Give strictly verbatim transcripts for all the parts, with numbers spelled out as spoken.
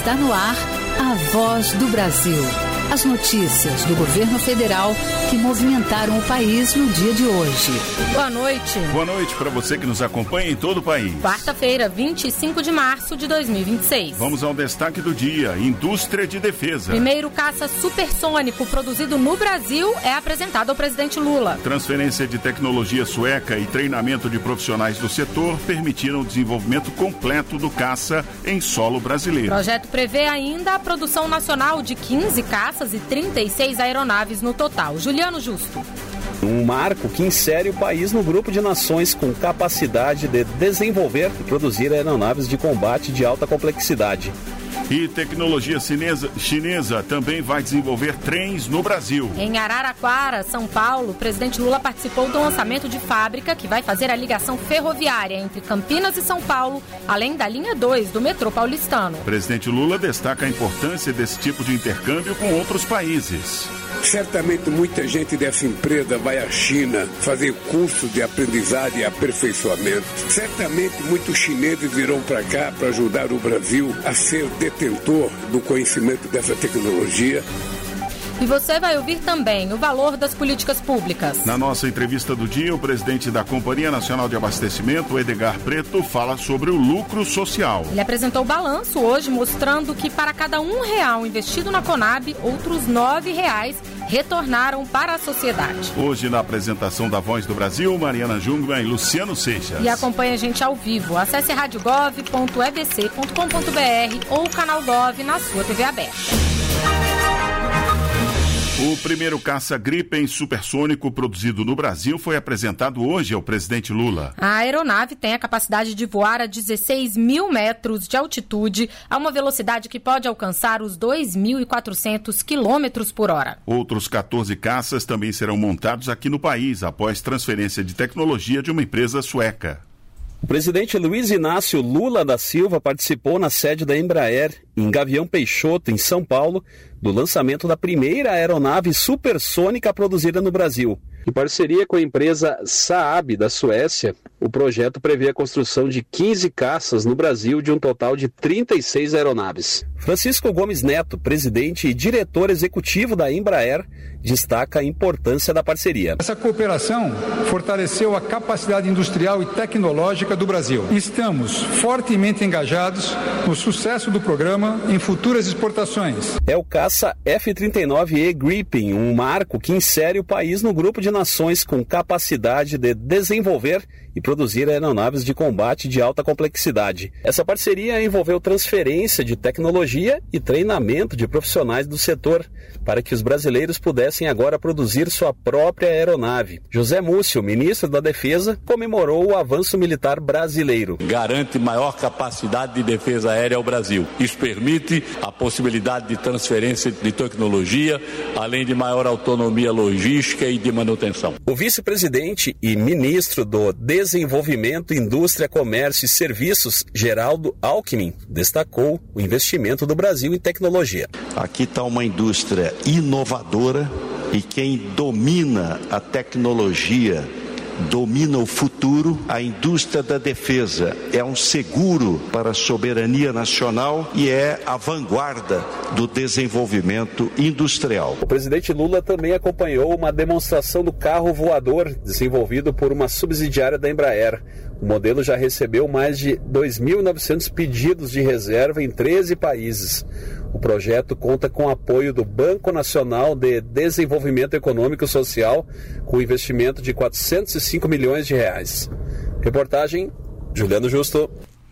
Está no ar a Voz do Brasil. As notícias do governo federal que movimentaram o país no dia de hoje. Boa noite. Boa noite para você que nos acompanha em todo o país. Quarta-feira, vinte e cinco de março de dois mil e vinte e seis. Vamos ao destaque do dia: indústria de defesa. Primeiro caça supersônico produzido no Brasil é apresentado ao presidente Lula. Transferência de tecnologia sueca e treinamento de profissionais do setor permitiram o desenvolvimento completo do caça em solo brasileiro. O projeto prevê ainda a produção nacional de quinze caças e trinta e seis aeronaves no total. Juliano Justo. Um marco que insere o país no grupo de nações com capacidade de desenvolver e produzir aeronaves de combate de alta complexidade. E tecnologia chinesa, chinesa também vai desenvolver trens no Brasil. Em Araraquara, São Paulo, o presidente Lula participou do lançamento de fábrica que vai fazer a ligação ferroviária entre Campinas e São Paulo, além da linha dois do metrô paulistano. O presidente Lula destaca a importância desse tipo de intercâmbio com outros países. Certamente muita gente dessa empresa vai à China fazer curso de aprendizagem e aperfeiçoamento. Certamente muitos chineses virão para cá para ajudar o Brasil a ser detentor do conhecimento dessa tecnologia. E você vai ouvir também o valor das políticas públicas. Na nossa entrevista do dia, o presidente da Companhia Nacional de Abastecimento, Edgar Preto, fala sobre o lucro social. Ele apresentou o balanço hoje, mostrando que para cada um real investido na Conab, outros nove reais retornaram para a sociedade. Hoje, na apresentação da Voz do Brasil, Mariana Jungmann e Luciano Seixas. E acompanhe a gente ao vivo. Acesse rádio gov ponto e b c ponto com ponto b r ou o canal Gov na sua T V aberta. O primeiro caça Gripen supersônico produzido no Brasil foi apresentado hoje ao presidente Lula. A aeronave tem a capacidade de voar a dezesseis mil metros de altitude, a uma velocidade que pode alcançar os dois mil e quatrocentos quilômetros por hora. Outros quatorze caças também serão montados aqui no país, após transferência de tecnologia de uma empresa sueca. O presidente Luiz Inácio Lula da Silva participou na sede da Embraer, em Gavião Peixoto, em São Paulo, do lançamento da primeira aeronave supersônica produzida no Brasil. Em parceria com a empresa Saab, da Suécia, o projeto prevê a construção de quinze caças no Brasil, de um total de trinta e seis aeronaves. Francisco Gomes Neto, presidente e diretor executivo da Embraer, destaca a importância da parceria. Essa cooperação fortaleceu a capacidade industrial e tecnológica do Brasil. Estamos fortemente engajados no sucesso do programa em futuras exportações. É o caça F trinta e nove E Gripen, um marco que insere o país no grupo de nações com capacidade de desenvolver e produzir aeronaves de combate de alta complexidade. Essa parceria envolveu transferência de tecnologia e treinamento de profissionais do setor, para que os brasileiros pudessem agora produzir sua própria aeronave. José Múcio, ministro da Defesa, comemorou o avanço militar brasileiro. Garante maior capacidade de defesa aérea ao Brasil. Isso permite a possibilidade de transferência de tecnologia, além de maior autonomia logística e de manutenção. O vice-presidente e ministro do Desenvolvimento, Indústria, Comércio e Serviços, Geraldo Alckmin, destacou o investimento do Brasil em tecnologia. Aqui está uma indústria inovadora e quem domina a tecnologia domina o futuro. A indústria da defesa é um seguro para a soberania nacional e é a vanguarda do desenvolvimento industrial. O presidente Lula também acompanhou uma demonstração do carro voador desenvolvido por uma subsidiária da Embraer. O modelo já recebeu mais de dois mil e novecentos pedidos de reserva em treze países. O projeto conta com o apoio do Banco Nacional de Desenvolvimento Econômico e Social, com investimento de quatrocentos e cinco milhões de reais. Reportagem, Juliano Justo.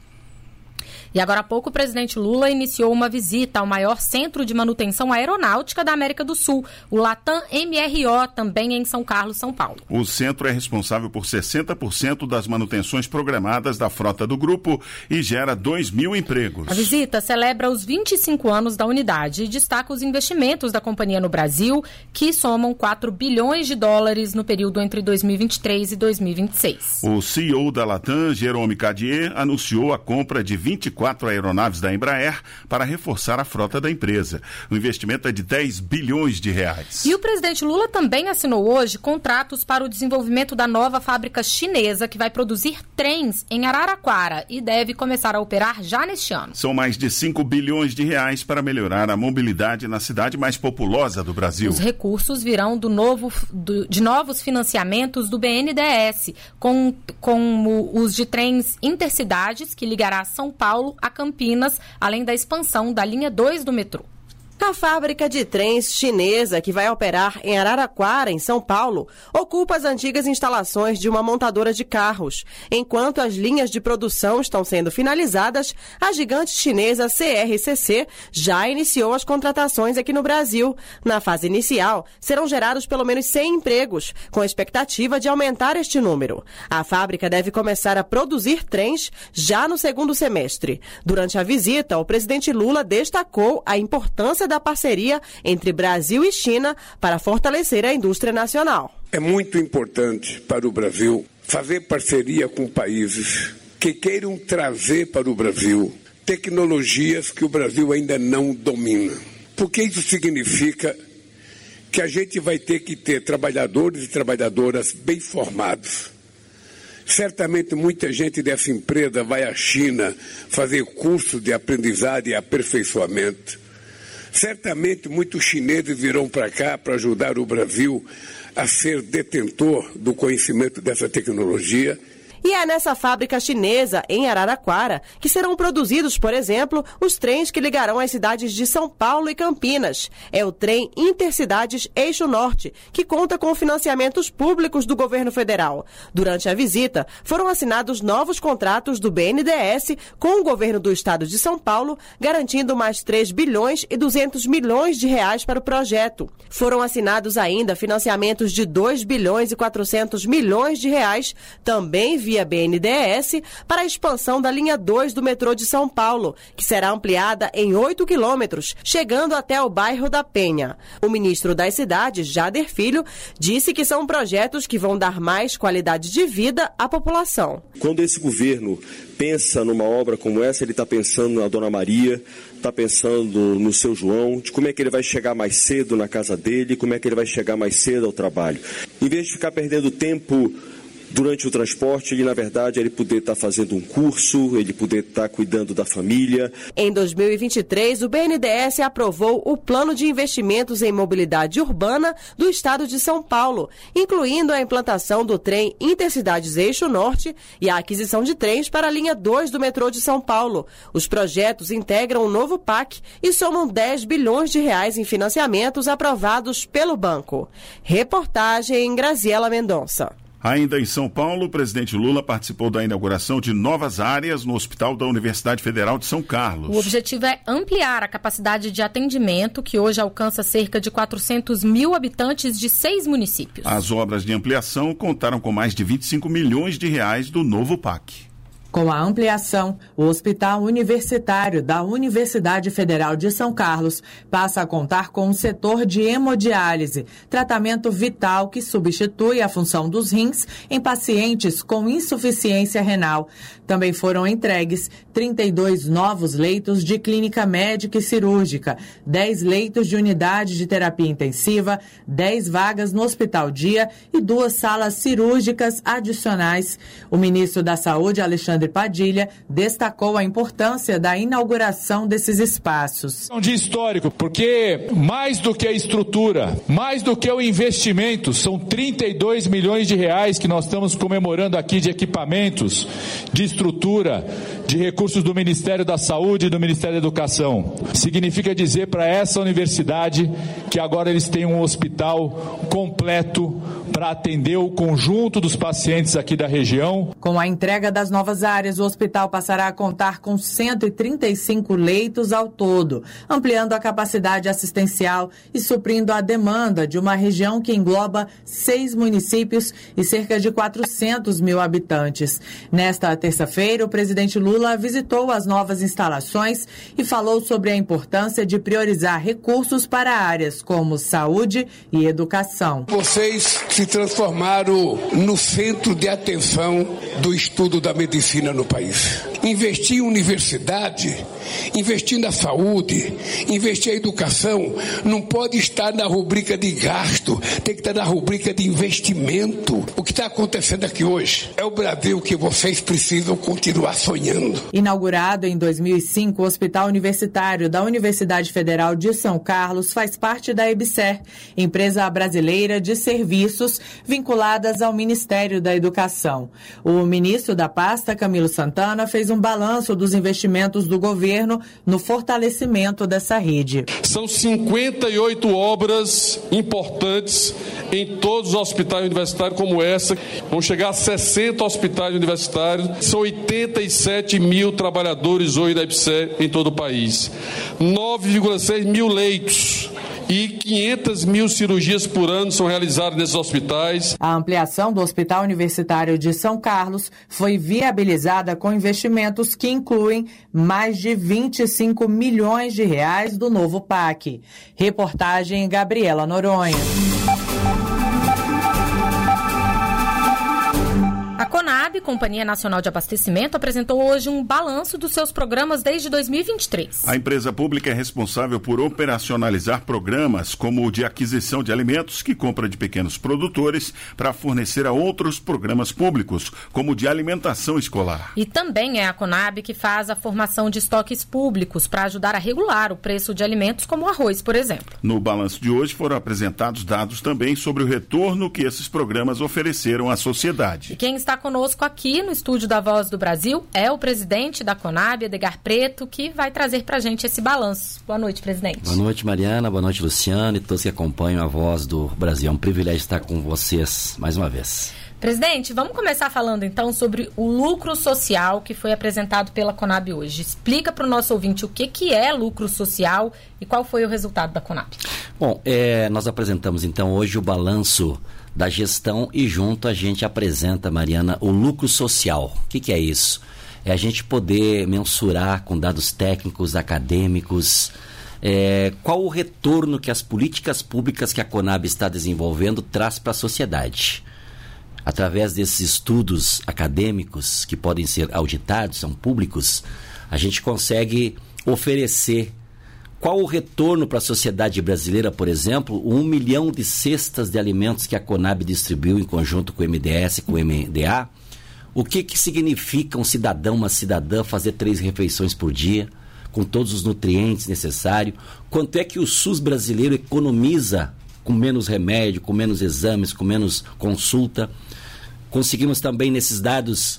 E agora há pouco o presidente Lula iniciou uma visita ao maior centro de manutenção aeronáutica da América do Sul, o Latam M R O, também em São Carlos, São Paulo. O centro é responsável por sessenta por cento das manutenções programadas da frota do grupo e gera dois mil empregos. A visita celebra os vinte e cinco anos da unidade e destaca os investimentos da companhia no Brasil, que somam quatro bilhões de dólares no período entre dois mil e vinte e três e dois mil e vinte e seis. O C E O da Latam, Jerome Cadier, anunciou a compra de vinte e quatro quatro aeronaves da Embraer para reforçar a frota da empresa. O investimento é de dez bilhões de reais. E o presidente Lula também assinou hoje contratos para o desenvolvimento da nova fábrica chinesa que vai produzir trens em Araraquara e deve começar a operar já neste ano. São mais de cinco bilhões de reais para melhorar a mobilidade na cidade mais populosa do Brasil. Os recursos virão do novo, do, de novos financiamentos do B N D E S, com, com os de trens intercidades que ligará São Paulo a Campinas, além da expansão da linha dois do metrô. A fábrica de trens chinesa, que vai operar em Araraquara, em São Paulo, ocupa as antigas instalações de uma montadora de carros. Enquanto as linhas de produção estão sendo finalizadas, a gigante chinesa C R C C já iniciou as contratações aqui no Brasil. Na fase inicial, serão gerados pelo menos cem empregos, com a expectativa de aumentar este número. A fábrica deve começar a produzir trens já no segundo semestre. Durante a visita, o presidente Lula destacou a importância da parceria entre Brasil e China para fortalecer a indústria nacional. É muito importante para o Brasil fazer parceria com países que queiram trazer para o Brasil tecnologias que o Brasil ainda não domina. Porque isso significa que a gente vai ter que ter trabalhadores e trabalhadoras bem formados. Certamente muita gente dessa empresa vai à China fazer curso de aprendizado e aperfeiçoamento. Certamente muitos chineses virão para cá para ajudar o Brasil a ser detentor do conhecimento dessa tecnologia. E é nessa fábrica chinesa, em Araraquara, que serão produzidos, por exemplo, os trens que ligarão as cidades de São Paulo e Campinas. É o trem Intercidades Eixo Norte, que conta com financiamentos públicos do governo federal. Durante a visita, foram assinados novos contratos do B N D E S com o governo do estado de São Paulo, garantindo mais três bilhões e duzentos milhões de reais para o projeto. Foram assinados ainda financiamentos de dois bilhões e quatrocentos milhões de reais, também via B N D E S, para a expansão da linha dois do metrô de São Paulo, que será ampliada em oito quilômetros, chegando até o bairro da Penha. O ministro das Cidades, Jader Filho, disse que são projetos que vão dar mais qualidade de vida à população. Quando esse governo pensa numa obra como essa, ele está pensando na Dona Maria, está pensando no seu João, de como é que ele vai chegar mais cedo na casa dele, como é que ele vai chegar mais cedo ao trabalho. Em vez de ficar perdendo tempo durante o transporte, ele, na verdade, ele poder estar fazendo um curso, ele poder estar cuidando da família. Em dois mil e vinte e três, o B N D E S aprovou o Plano de Investimentos em Mobilidade Urbana do Estado de São Paulo, incluindo a implantação do trem Intercidades Eixo Norte e a aquisição de trens para a linha dois do metrô de São Paulo. Os projetos integram o novo P A C e somam dez bilhões de reais em financiamentos aprovados pelo banco. Reportagem Graziela Mendonça. Ainda em São Paulo, o presidente Lula participou da inauguração de novas áreas no Hospital da Universidade Federal de São Carlos. O objetivo é ampliar a capacidade de atendimento, que hoje alcança cerca de quatrocentos mil habitantes de seis municípios. As obras de ampliação contaram com mais de vinte e cinco milhões de reais do novo P A C. Com a ampliação, o Hospital Universitário da Universidade Federal de São Carlos passa a contar com um setor de hemodiálise, tratamento vital que substitui a função dos rins em pacientes com insuficiência renal. Também foram entregues trinta e dois novos leitos de clínica médica e cirúrgica, dez leitos de unidade de terapia intensiva, dez vagas no Hospital Dia e duas salas cirúrgicas adicionais. O ministro da Saúde, Alexandre Padilha, destacou a importância da inauguração desses espaços. É um dia histórico, porque mais do que a estrutura, mais do que o investimento, são trinta e dois milhões de reais que nós estamos comemorando aqui de equipamentos, de estrutura, de recursos do Ministério da Saúde e do Ministério da Educação. Significa dizer para essa universidade que agora eles têm um hospital completo para atender o conjunto dos pacientes aqui da região. Com a entrega das novas áreas, o hospital passará a contar com cento e trinta e cinco leitos ao todo, ampliando a capacidade assistencial e suprindo a demanda de uma região que engloba seis municípios e cerca de quatrocentos mil habitantes. Nesta terça-feira, o presidente Lula visitou as novas instalações e falou sobre a importância de priorizar recursos para áreas como saúde e educação. Vocês se transformaram no centro de atenção do estudo da medicina no país. investir em universidade, investir na saúde, investir em educação, não pode estar na rubrica de gasto, tem que estar na rubrica de investimento. O que está acontecendo aqui hoje é o Brasil que vocês precisam continuar sonhando. Inaugurado em dois mil e cinco, o Hospital Universitário da Universidade Federal de São Carlos faz parte da EBSER, empresa brasileira de serviços vinculadas ao Ministério da Educação. O ministro da pasta, Camilo Santana, fez um balanço dos investimentos do governo no fortalecimento dessa rede. São cinquenta e oito obras importantes em todos os hospitais universitários como essa. Vão chegar a sessenta hospitais universitários. São oitenta e sete mil trabalhadores hoje da EBSER em todo o país. nove vírgula seis mil leitos. E quinhentas mil cirurgias por ano são realizadas nesses hospitais. A ampliação do Hospital Universitário de São Carlos foi viabilizada com investimentos que incluem mais de vinte e cinco milhões de reais do novo P A C. Reportagem Gabriela Noronha. A Conab, Companhia Nacional de Abastecimento, apresentou hoje um balanço dos seus programas desde dois mil e vinte e três. A empresa pública é responsável por operacionalizar programas como o de aquisição de alimentos, que compra de pequenos produtores para fornecer a outros programas públicos, como o de alimentação escolar. E também é a Conab que faz a formação de estoques públicos para ajudar a regular o preço de alimentos como o arroz, por exemplo. No balanço de hoje foram apresentados dados também sobre o retorno que esses programas ofereceram à sociedade. E quem está conosco aqui no estúdio da Voz do Brasil é o presidente da Conab, Edgar Preto, que vai trazer para a gente esse balanço. Boa noite, presidente. Boa noite, Mariana. Boa noite, Luciano e todos que acompanham a Voz do Brasil. É um privilégio estar com vocês mais uma vez. Presidente, vamos começar falando então sobre o lucro social que foi apresentado pela Conab hoje. Explica para o nosso ouvinte o que, que é lucro social e qual foi o resultado da Conab. Bom, é, nós apresentamos então hoje o balanço da gestão e junto a gente apresenta, Mariana, o lucro social. O que, que é isso? É a gente poder mensurar com dados técnicos, acadêmicos, é, qual o retorno que as políticas públicas que a Conab está desenvolvendo traz para a sociedade. Através desses estudos acadêmicos que podem ser auditados, são públicos, a gente consegue oferecer qual o retorno para a sociedade brasileira, por exemplo, um milhão de cestas de alimentos que a Conab distribuiu em conjunto com o M D S, com o M D A. O que, que significa um cidadão, uma cidadã fazer três refeições por dia, com todos os nutrientes necessários? Quanto é que o SUS brasileiro economiza com menos remédio, com menos exames, com menos consulta? Conseguimos também nesses dados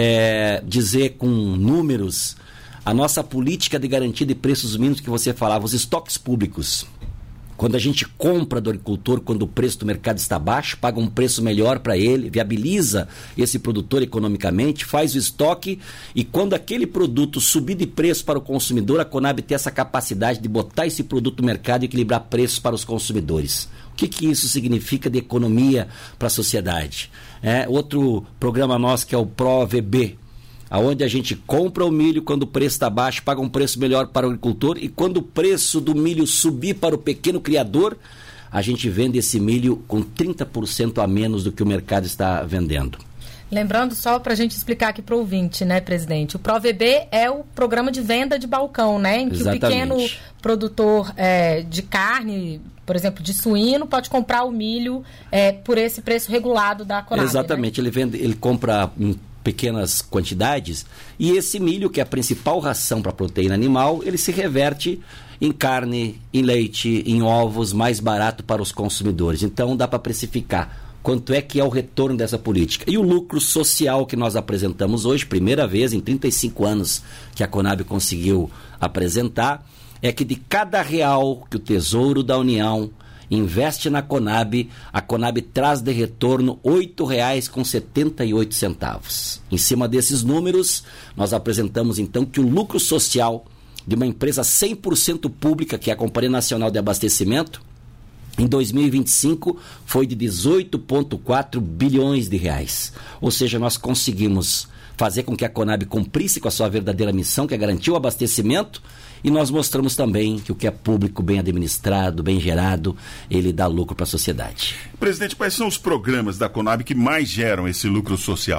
é, dizer com números a nossa política de garantia de preços mínimos que você falava, os estoques públicos. Quando a gente compra do agricultor, quando o preço do mercado está baixo, paga um preço melhor para ele, viabiliza esse produtor economicamente, faz o estoque e quando aquele produto subir de preço para o consumidor, a Conab tem essa capacidade de botar esse produto no mercado e equilibrar preços para os consumidores. O que, que isso significa de economia para a sociedade? É, outro programa nosso que é o ProVB, onde a gente compra o milho quando o preço está baixo, paga um preço melhor para o agricultor e quando o preço do milho subir para o pequeno criador, a gente vende esse milho com trinta por cento a menos do que o mercado está vendendo. Lembrando, só para a gente explicar aqui para o ouvinte, né, presidente? O ProVB é o programa de venda de balcão, né? Em que Exatamente. O pequeno produtor é, de carne, por exemplo, de suíno, pode comprar o milho é, por esse preço regulado da Conab. Exatamente, né? ele, vende, ele compra em pequenas quantidades e esse milho, que é a principal ração para a proteína animal, ele se reverte em carne, em leite, em ovos, mais barato para os consumidores. Então dá para precificar quanto é que é o retorno dessa política. E o lucro social que nós apresentamos hoje, primeira vez em trinta e cinco anos que a Conab conseguiu apresentar, é que de cada real que o Tesouro da União investe na Conab, a Conab traz de retorno oito reais e setenta e oito centavos. Em cima desses números, nós apresentamos então que o lucro social de uma empresa cem por cento pública, que é a Companhia Nacional de Abastecimento, em dois mil e vinte e cinco foi de dezoito vírgula quatro bilhões de reais. Ou seja, nós conseguimos fazer com que a Conab cumprisse com a sua verdadeira missão, que é garantir o abastecimento, e nós mostramos também que o que é público, bem administrado, bem gerado, ele dá lucro para a sociedade. Presidente, quais são os programas da Conab que mais geram esse lucro social?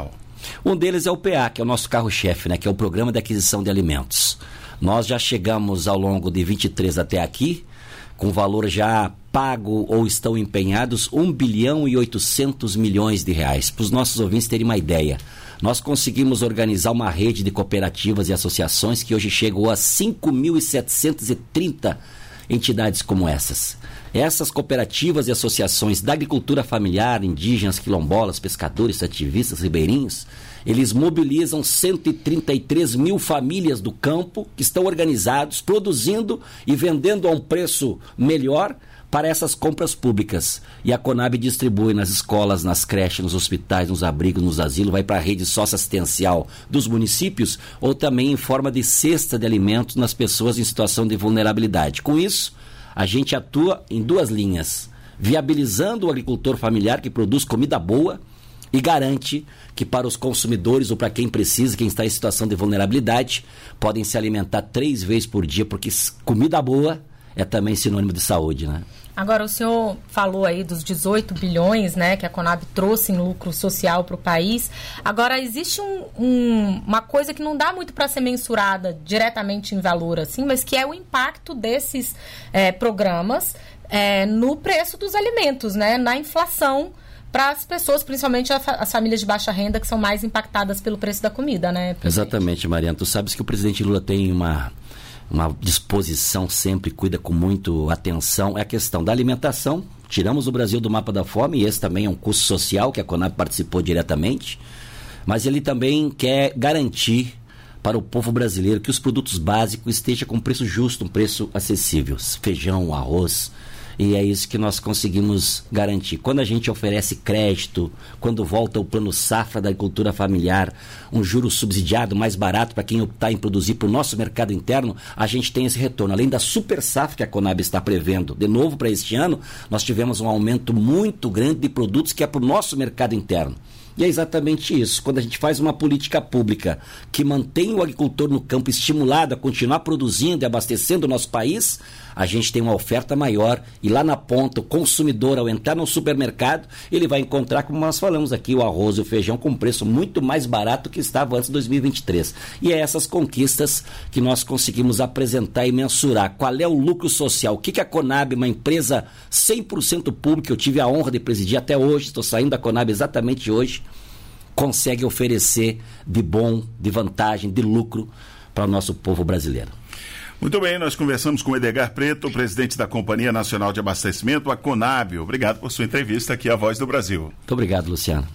Um deles é o P A, que é o nosso carro-chefe, né, que é o Programa de Aquisição de Alimentos. Nós já chegamos ao longo de vinte e três até aqui, com valor já pago ou estão empenhados um bilhão e oitocentos milhões de reais. Para os nossos ouvintes terem uma ideia, nós conseguimos organizar uma rede de cooperativas e associações que hoje chegou a cinco mil setecentos e trinta entidades como essas. Essas cooperativas e associações da agricultura familiar, indígenas, quilombolas, pescadores, ativistas, ribeirinhos, eles mobilizam cento e trinta e três mil famílias do campo que estão organizados, produzindo e vendendo a um preço melhor para essas compras públicas. E a Conab distribui nas escolas, nas creches, nos hospitais, nos abrigos, nos asilos, vai para a rede socioassistencial dos municípios ou também em forma de cesta de alimentos nas pessoas em situação de vulnerabilidade. Com isso, a gente atua em duas linhas, viabilizando o agricultor familiar que produz comida boa e garante que para os consumidores ou para quem precisa, quem está em situação de vulnerabilidade, podem se alimentar três vezes por dia, porque comida boa é também sinônimo de saúde, né? Agora, o senhor falou aí dos dezoito bilhões, né, que a Conab trouxe em lucro social para o país. Agora, existe um, um, uma coisa que não dá muito para ser mensurada diretamente em valor, assim, mas que é o impacto desses é, programas é, no preço dos alimentos, né, na inflação para as pessoas, principalmente as famílias de baixa renda, que são mais impactadas pelo preço da comida, né? Presidente? Exatamente, Mariana. Tu sabes que o presidente Lula tem uma... uma disposição sempre, cuida com muito atenção, é a questão da alimentação. Tiramos o Brasil do mapa da fome, e esse também é um custo social que a Conab participou diretamente, mas ele também quer garantir para o povo brasileiro que os produtos básicos estejam com preço justo, um preço acessível, feijão, arroz, e é isso que nós conseguimos garantir. Quando a gente oferece crédito, quando volta o plano safra da agricultura familiar, um juro subsidiado mais barato para quem optar em produzir para o nosso mercado interno, a gente tem esse retorno. Além da super safra que a Conab está prevendo, de novo para este ano, nós tivemos um aumento muito grande de produtos que é para o nosso mercado interno. E é exatamente isso. Quando a gente faz uma política pública que mantém o agricultor no campo estimulado a continuar produzindo e abastecendo o nosso país, a gente tem uma oferta maior e lá na ponta, o consumidor, ao entrar no supermercado, ele vai encontrar, como nós falamos aqui, o arroz e o feijão com preço muito mais barato que estava antes de dois mil e vinte e três. E é essas conquistas que nós conseguimos apresentar e mensurar. Qual é o lucro social? O que, que a Conab, uma empresa cem por cento pública, eu tive a honra de presidir até hoje, estou saindo da Conab exatamente hoje, consegue oferecer de bom, de vantagem, de lucro para o nosso povo brasileiro. Muito bem, nós conversamos com o Edgar Preto, presidente da Companhia Nacional de Abastecimento, a Conab. Obrigado por sua entrevista aqui à Voz do Brasil. Muito obrigado, Luciano.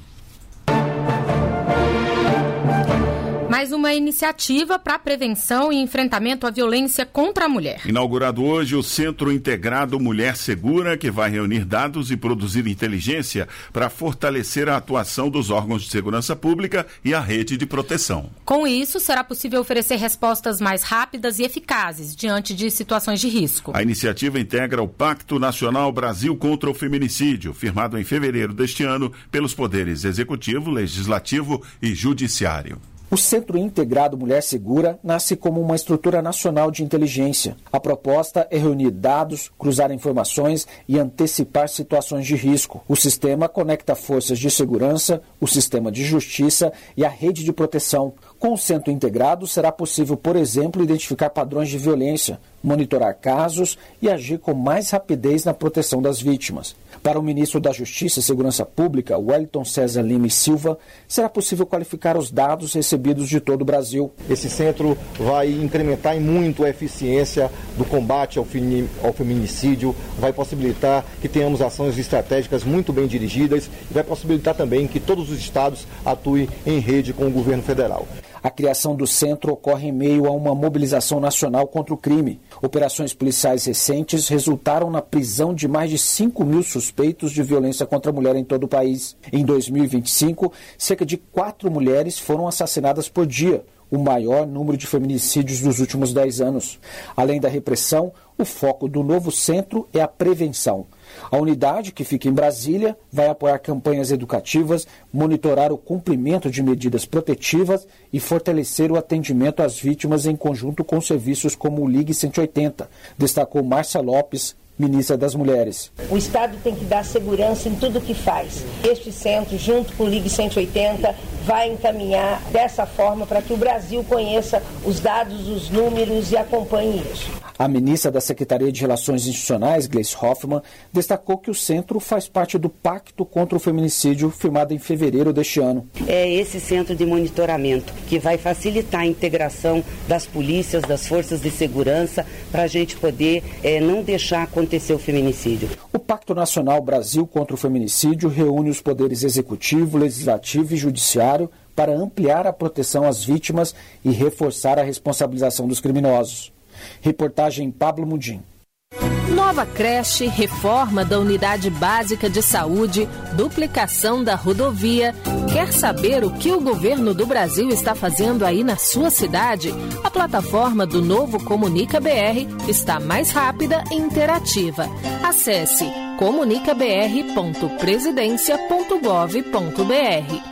Mais uma iniciativa para prevenção e enfrentamento à violência contra a mulher. Inaugurado hoje o Centro Integrado Mulher Segura, que vai reunir dados e produzir inteligência para fortalecer a atuação dos órgãos de segurança pública e a rede de proteção. Com isso, será possível oferecer respostas mais rápidas e eficazes diante de situações de risco. A iniciativa integra o Pacto Nacional Brasil contra o Feminicídio, firmado em fevereiro deste ano pelos poderes Executivo, Legislativo e Judiciário. O Centro Integrado Mulher Segura nasce como uma estrutura nacional de inteligência. A proposta é reunir dados, cruzar informações e antecipar situações de risco. O sistema conecta forças de segurança, o sistema de justiça e a rede de proteção. Com o Centro Integrado, será possível, por exemplo, identificar padrões de violência, monitorar casos e agir com mais rapidez na proteção das vítimas. Para o ministro da Justiça e Segurança Pública, Wellington César Lima e Silva, será possível qualificar os dados recebidos de todo o Brasil. Esse centro vai incrementar em muito a eficiência do combate ao feminicídio, vai possibilitar que tenhamos ações estratégicas muito bem dirigidas e vai possibilitar também que todos os estados atuem em rede com o governo federal. A criação do centro ocorre em meio a uma mobilização nacional contra o crime. Operações policiais recentes resultaram na prisão de mais de cinco mil suspeitos de violência contra a mulher em todo o país. Em dois mil e vinte e cinco, cerca de quatro mulheres foram assassinadas por dia, o maior número de feminicídios dos últimos dez anos. Além da repressão, o foco do novo centro é a prevenção. A unidade, que fica em Brasília, vai apoiar campanhas educativas, monitorar o cumprimento de medidas protetivas e fortalecer o atendimento às vítimas em conjunto com serviços como o Ligue cento e oitenta, destacou Márcia Lopes, ministra das Mulheres. O Estado tem que dar segurança em tudo que faz. Este centro, junto com o Ligue cento e oitenta, vai encaminhar dessa forma para que o Brasil conheça os dados, os números e acompanhe isso. A ministra da Secretaria de Relações Institucionais, Gleice Hoffmann, destacou que o centro faz parte do Pacto contra o Feminicídio, firmado em fevereiro deste ano. É esse centro de monitoramento que vai facilitar a integração das polícias, das forças de segurança, para a gente poder é, não deixar acontecer o feminicídio. O Pacto Nacional Brasil contra o Feminicídio reúne os poderes executivo, legislativo e judiciário para ampliar a proteção às vítimas e reforçar a responsabilização dos criminosos. Reportagem Pablo Mudim. Nova creche, reforma da unidade básica de saúde, duplicação da rodovia. Quer saber o que o governo do Brasil está fazendo aí na sua cidade? A plataforma do Novo Comunica B R está mais rápida e interativa. Acesse comunica b r ponto presidencia ponto gov ponto b r.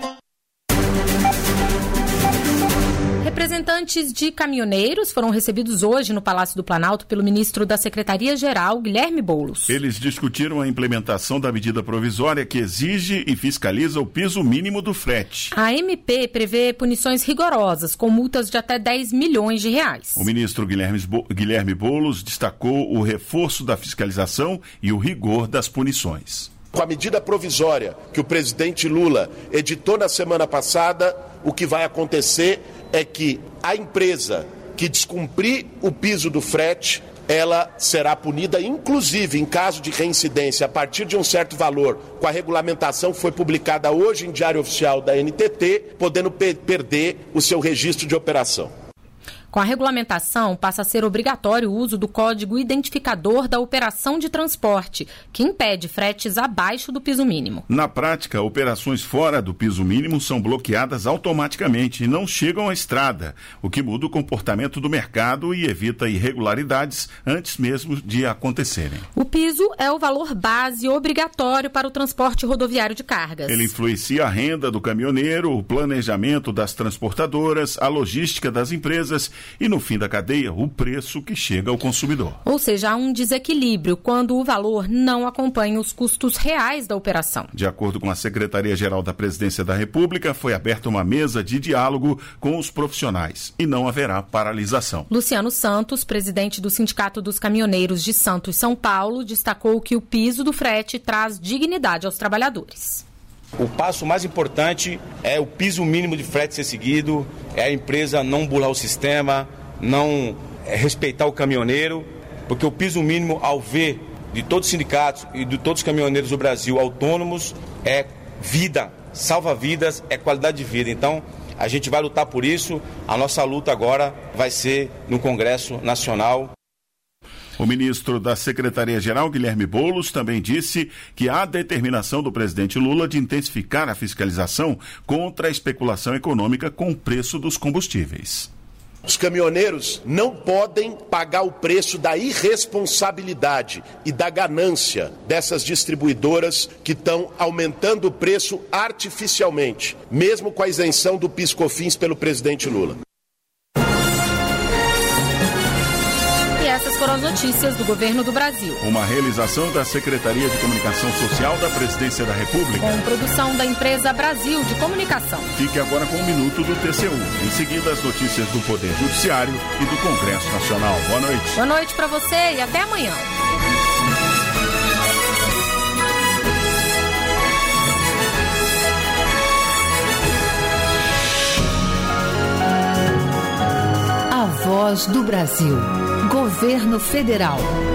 Representantes de caminhoneiros foram recebidos hoje no Palácio do Planalto pelo ministro da Secretaria-Geral, Guilherme Boulos. Eles discutiram a implementação da medida provisória que exige e fiscaliza o piso mínimo do frete. A M P prevê punições rigorosas, com multas de até dez milhões de reais. O ministro Guilherme, Guilherme Boulos destacou o reforço da fiscalização e o rigor das punições. Com a medida provisória que o presidente Lula editou na semana passada, o que vai acontecer é que a empresa que descumprir o piso do frete, ela será punida, inclusive em caso de reincidência, a partir de um certo valor, com a regulamentação que foi publicada hoje em Diário Oficial da N T T, podendo pe- perder o seu registro de operação. Com a regulamentação, passa a ser obrigatório o uso do código identificador da operação de transporte, que impede fretes abaixo do piso mínimo. Na prática, operações fora do piso mínimo são bloqueadas automaticamente e não chegam à estrada, o que muda o comportamento do mercado e evita irregularidades antes mesmo de acontecerem. O piso é o valor base obrigatório para o transporte rodoviário de cargas. Ele influencia a renda do caminhoneiro, o planejamento das transportadoras, a logística das empresas e, no fim da cadeia, o preço que chega ao consumidor. Ou seja, há um desequilíbrio quando o valor não acompanha os custos reais da operação. De acordo com a Secretaria-Geral da Presidência da República, foi aberta uma mesa de diálogo com os profissionais e não haverá paralisação. Luciano Santos, presidente do Sindicato dos Caminhoneiros de Santos e São Paulo, destacou que o piso do frete traz dignidade aos trabalhadores. O passo mais importante é o piso mínimo de frete ser seguido, é a empresa não burlar o sistema, não é, respeitar o caminhoneiro, porque o piso mínimo, ao ver de todos os sindicatos e de todos os caminhoneiros do Brasil autônomos, é vida, salva vidas, é qualidade de vida. Então, a gente vai lutar por isso, a nossa luta agora vai ser no Congresso Nacional. O ministro da Secretaria-Geral, Guilherme Boulos, também disse que há determinação do presidente Lula de intensificar a fiscalização contra a especulação econômica com o preço dos combustíveis. Os caminhoneiros não podem pagar o preço da irresponsabilidade e da ganância dessas distribuidoras que estão aumentando o preço artificialmente, mesmo com a isenção do PIS/COFINS pelo presidente Lula. Essas foram as notícias do governo do Brasil. Uma realização da Secretaria de Comunicação Social da Presidência da República. Com produção da empresa Brasil de Comunicação. Fique agora com um minuto do T C U. Em seguida, as notícias do Poder Judiciário e do Congresso Nacional. Boa noite. Boa noite para você e até amanhã. A Voz do Brasil. Governo Federal.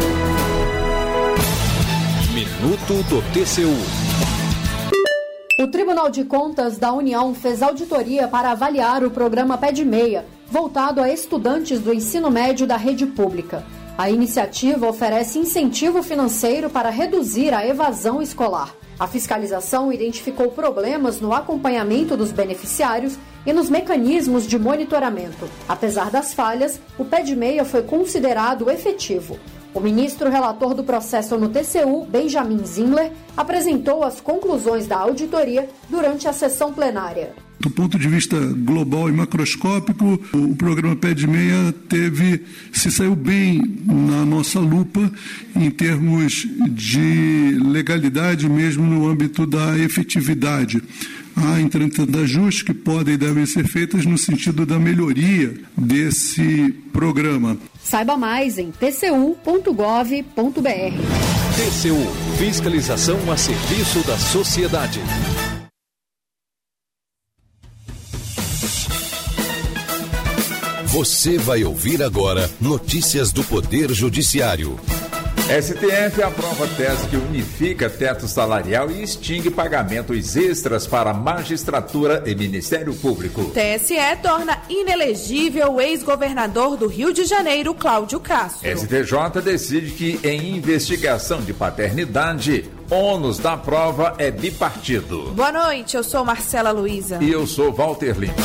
Minuto do T C U. O Tribunal de Contas da União fez auditoria para avaliar o programa Pé de Meia, voltado a estudantes do ensino médio da rede pública. A iniciativa oferece incentivo financeiro para reduzir a evasão escolar. A fiscalização identificou problemas no acompanhamento dos beneficiários e nos mecanismos de monitoramento. Apesar das falhas, o Pé de Meia foi considerado efetivo. O ministro relator do processo no T C U, Benjamin Zindler, apresentou as conclusões da auditoria durante a sessão plenária. Do ponto de vista global e macroscópico, o programa Pé de Meia teve, se saiu bem na nossa lupa em termos de legalidade, mesmo no âmbito da efetividade. Há, entretanto, ajustes que podem e devem ser feitos no sentido da melhoria desse programa. Saiba mais em t c u ponto gov ponto b r. T C U, fiscalização a serviço da sociedade. Você vai ouvir agora notícias do Poder Judiciário. S T F aprova tese que unifica teto salarial e extingue pagamentos extras para magistratura e Ministério Público. T S E torna inelegível o ex-governador do Rio de Janeiro, Cláudio Castro. S T J decide que em investigação de paternidade, ônus da prova é bipartido. Boa noite, eu sou Marcela Luiza. E eu sou Walter Lima.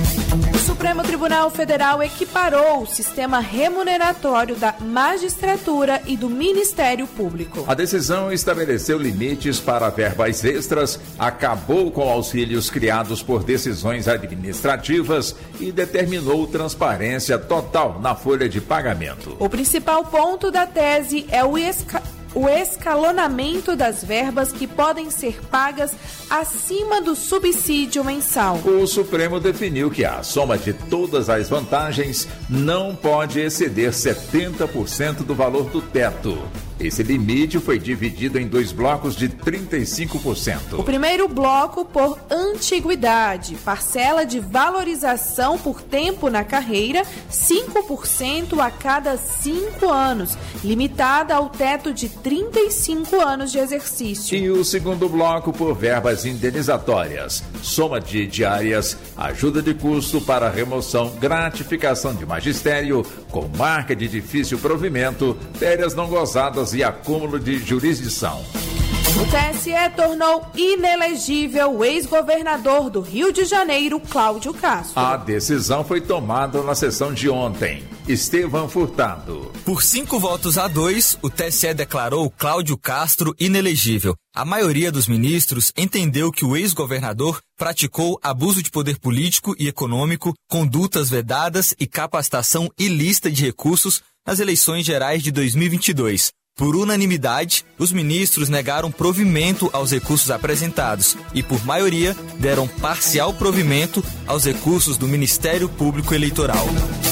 O Supremo Tribunal Federal equiparou o sistema remuneratório da magistratura e do Ministério Público. A decisão estabeleceu limites para verbas extras, acabou com auxílios criados por decisões administrativas e determinou transparência total na folha de pagamento. O principal ponto da tese é o esca... o escalonamento das verbas que podem ser pagas acima do subsídio mensal. O Supremo definiu que a soma de todas as vantagens não pode exceder setenta por cento do valor do teto. Esse limite foi dividido em dois blocos de trinta e cinco por cento. O primeiro bloco por antiguidade, parcela de valorização por tempo na carreira, cinco por cento a cada cinco anos, limitada ao teto de trinta e cinco anos de exercício. E o segundo bloco por verbas indenizatórias, soma de diárias, ajuda de custo para remoção, gratificação de magistério, com marca de difícil provimento, férias não gozadas e acúmulo de jurisdição. O T S E tornou inelegível o ex-governador do Rio de Janeiro, Cláudio Castro. A decisão foi tomada na sessão de ontem. Estevão Furtado. Por cinco votos a dois, o T S E declarou Cláudio Castro inelegível. A maioria dos ministros entendeu que o ex-governador praticou abuso de poder político e econômico, condutas vedadas e capacitação ilícita de recursos nas eleições gerais de dois mil e vinte e dois. Por unanimidade, os ministros negaram provimento aos recursos apresentados e, por maioria, deram parcial provimento aos recursos do Ministério Público Eleitoral.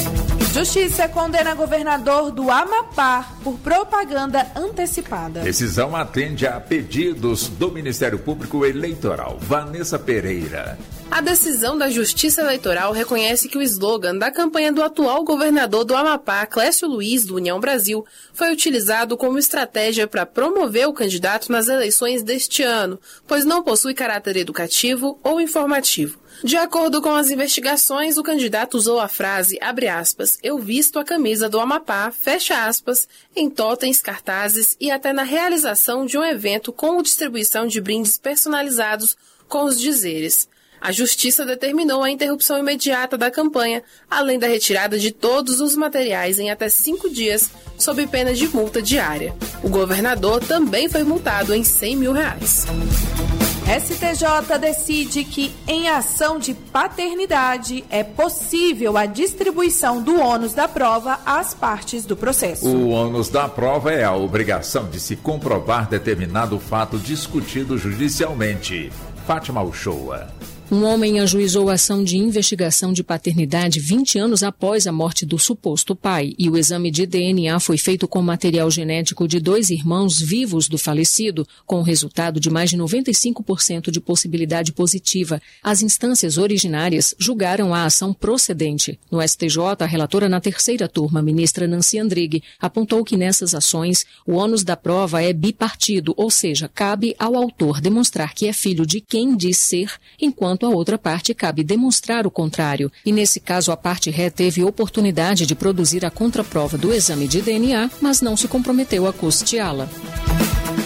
Justiça condena governador do Amapá por propaganda antecipada. Decisão atende a pedidos do Ministério Público Eleitoral. Vanessa Pereira. A decisão da Justiça Eleitoral reconhece que o slogan da campanha do atual governador do Amapá, Clécio Luiz, do União Brasil, foi utilizado como estratégia para promover o candidato nas eleições deste ano, pois não possui caráter educativo ou informativo. De acordo com as investigações, o candidato usou a frase, abre aspas, eu visto a camisa do Amapá, fecha aspas, em totens, cartazes e até na realização de um evento com distribuição de brindes personalizados com os dizeres. A Justiça determinou a interrupção imediata da campanha, além da retirada de todos os materiais em até cinco dias, sob pena de multa diária. O governador também foi multado em cem mil reais. S T J decide que, em ação de paternidade, é possível a distribuição do ônus da prova às partes do processo. O ônus da prova é a obrigação de se comprovar determinado fato discutido judicialmente. Fátima Uchoa. Um homem ajuizou a ação de investigação de paternidade vinte anos após a morte do suposto pai, e o exame de D N A foi feito com material genético de dois irmãos vivos do falecido, com o resultado de mais de noventa e cinco por cento de possibilidade positiva. As instâncias originárias julgaram a ação procedente. No S T J, a relatora na terceira turma, ministra Nancy Andrighi, apontou que nessas ações o ônus da prova é bipartido, ou seja, cabe ao autor demonstrar que é filho de quem diz ser, enquanto a outra parte cabe demonstrar o contrário. E nesse caso, a parte ré teve oportunidade de produzir a contraprova do exame de D N A, mas não se comprometeu a custeá-la.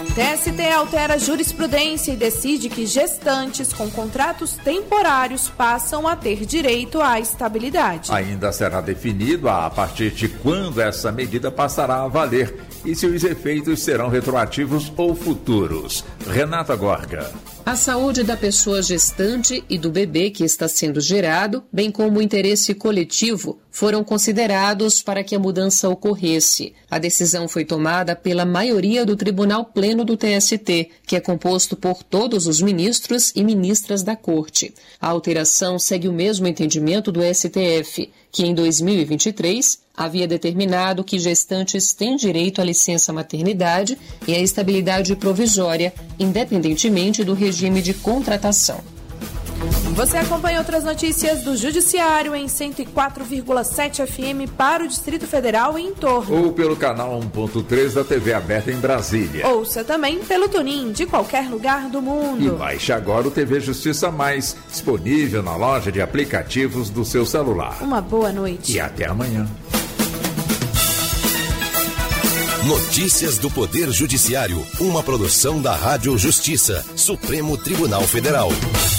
T S T altera jurisprudência e decide que gestantes com contratos temporários passam a ter direito à estabilidade. Ainda será definido a partir de quando essa medida passará a valer e se os efeitos serão retroativos ou futuros. Renata Gorga. A saúde da pessoa gestante e do bebê que está sendo gerado, bem como o interesse coletivo, foram considerados para que a mudança ocorresse. A decisão foi tomada pela maioria do Tribunal Pleno do T S T, que é composto por todos os ministros e ministras da Corte. A alteração segue o mesmo entendimento do S T F, que em dois mil e vinte e três havia determinado que gestantes têm direito à licença maternidade e à estabilidade provisória, independentemente do regime de contratação. Você acompanha outras notícias do Judiciário em cento e quatro vírgula sete F M para o Distrito Federal e em torno. Ou pelo canal um ponto três da T V aberta em Brasília. Ouça também pelo TuneIn de qualquer lugar do mundo. E baixe agora o T V Justiça Mais, disponível na loja de aplicativos do seu celular. Uma boa noite. E até amanhã. Notícias do Poder Judiciário, uma produção da Rádio Justiça, Supremo Tribunal Federal.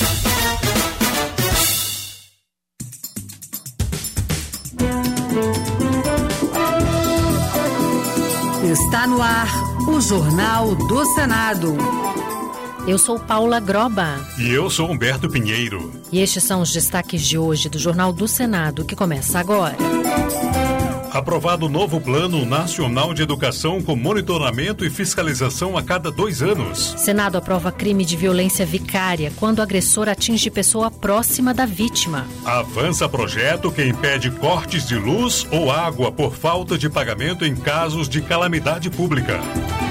Está no ar o Jornal do Senado. Eu sou Paula Groba. E eu sou Humberto Pinheiro. E estes são os destaques de hoje do Jornal do Senado, que começa agora. Aprovado o novo Plano Nacional de Educação com monitoramento e fiscalização a cada dois anos. Senado aprova crime de violência vicária quando o agressor atinge pessoa próxima da vítima. Avança projeto que impede cortes de luz ou água por falta de pagamento em casos de calamidade pública.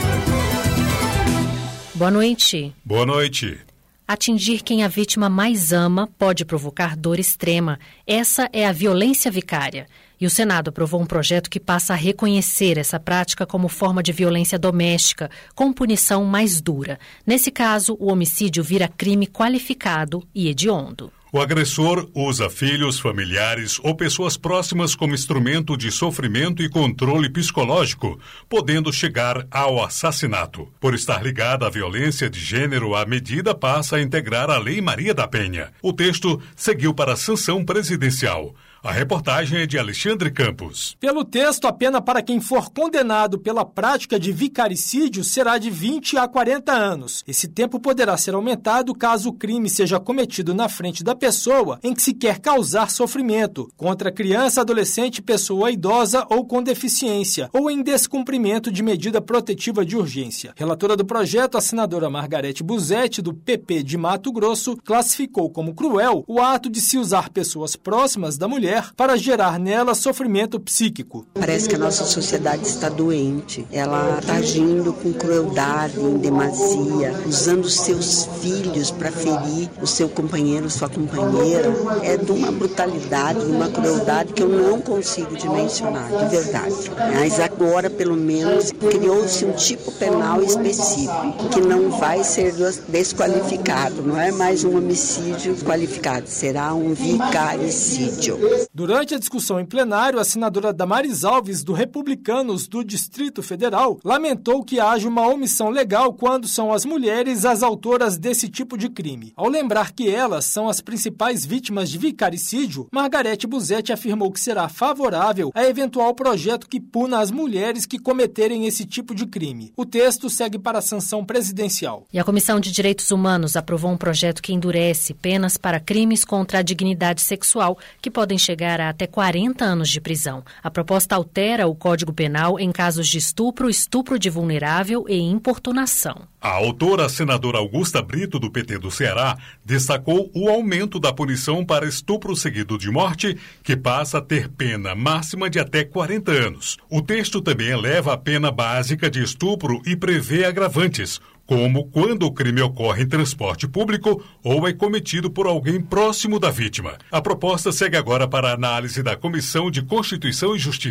Boa noite. Boa noite. Atingir quem a vítima mais ama pode provocar dor extrema. Essa é a violência vicária. E o Senado aprovou um projeto que passa a reconhecer essa prática como forma de violência doméstica, com punição mais dura. Nesse caso, o homicídio vira crime qualificado e hediondo. O agressor usa filhos, familiares ou pessoas próximas como instrumento de sofrimento e controle psicológico, podendo chegar ao assassinato. Por estar ligada à violência de gênero, a medida passa a integrar a Lei Maria da Penha. O texto seguiu para a sanção presidencial. A reportagem é de Alexandre Campos. Pelo texto, a pena para quem for condenado pela prática de vicaricídio será de vinte a quarenta anos. Esse tempo poderá ser aumentado caso o crime seja cometido na frente da pessoa em que se quer causar sofrimento, contra criança, adolescente, pessoa idosa ou com deficiência, ou em descumprimento de medida protetiva de urgência. Relatora do projeto, a senadora Margarete Busetti, do P P de Mato Grosso, classificou como cruel o ato de se usar pessoas próximas da mulher para gerar nela sofrimento psíquico. Parece que a nossa sociedade está doente. Ela está agindo com crueldade, em demasia, usando seus filhos para ferir o seu companheiro, sua companheira. É de uma brutalidade, de uma crueldade que eu não consigo dimensionar, de verdade. Mas agora, pelo menos, criou-se um tipo penal específico que não vai ser desqualificado. Não é mais um homicídio qualificado, será um vicaricídio. Durante a discussão em plenário, a senadora Damares Alves, do Republicanos do Distrito Federal, lamentou que haja uma omissão legal quando são as mulheres as autoras desse tipo de crime. Ao lembrar que elas são as principais vítimas de vicaricídio, Margarete Busetti afirmou que será favorável a eventual projeto que puna as mulheres que cometerem esse tipo de crime. O texto segue para a sanção presidencial. E a Comissão de Direitos Humanos aprovou um projeto que endurece penas para crimes contra a dignidade sexual, que podem chegar a até quarenta anos de prisão. A proposta altera o Código Penal em casos de estupro, estupro de vulnerável e importunação. A autora, a senadora Augusta Brito, do P T do Ceará, destacou o aumento da punição para estupro seguido de morte, que passa a ter pena máxima de até quarenta anos. O texto também eleva a pena básica de estupro e prevê agravantes, como quando o crime ocorre em transporte público ou é cometido por alguém próximo da vítima. A proposta segue agora para a análise da Comissão de Constituição e Justiça.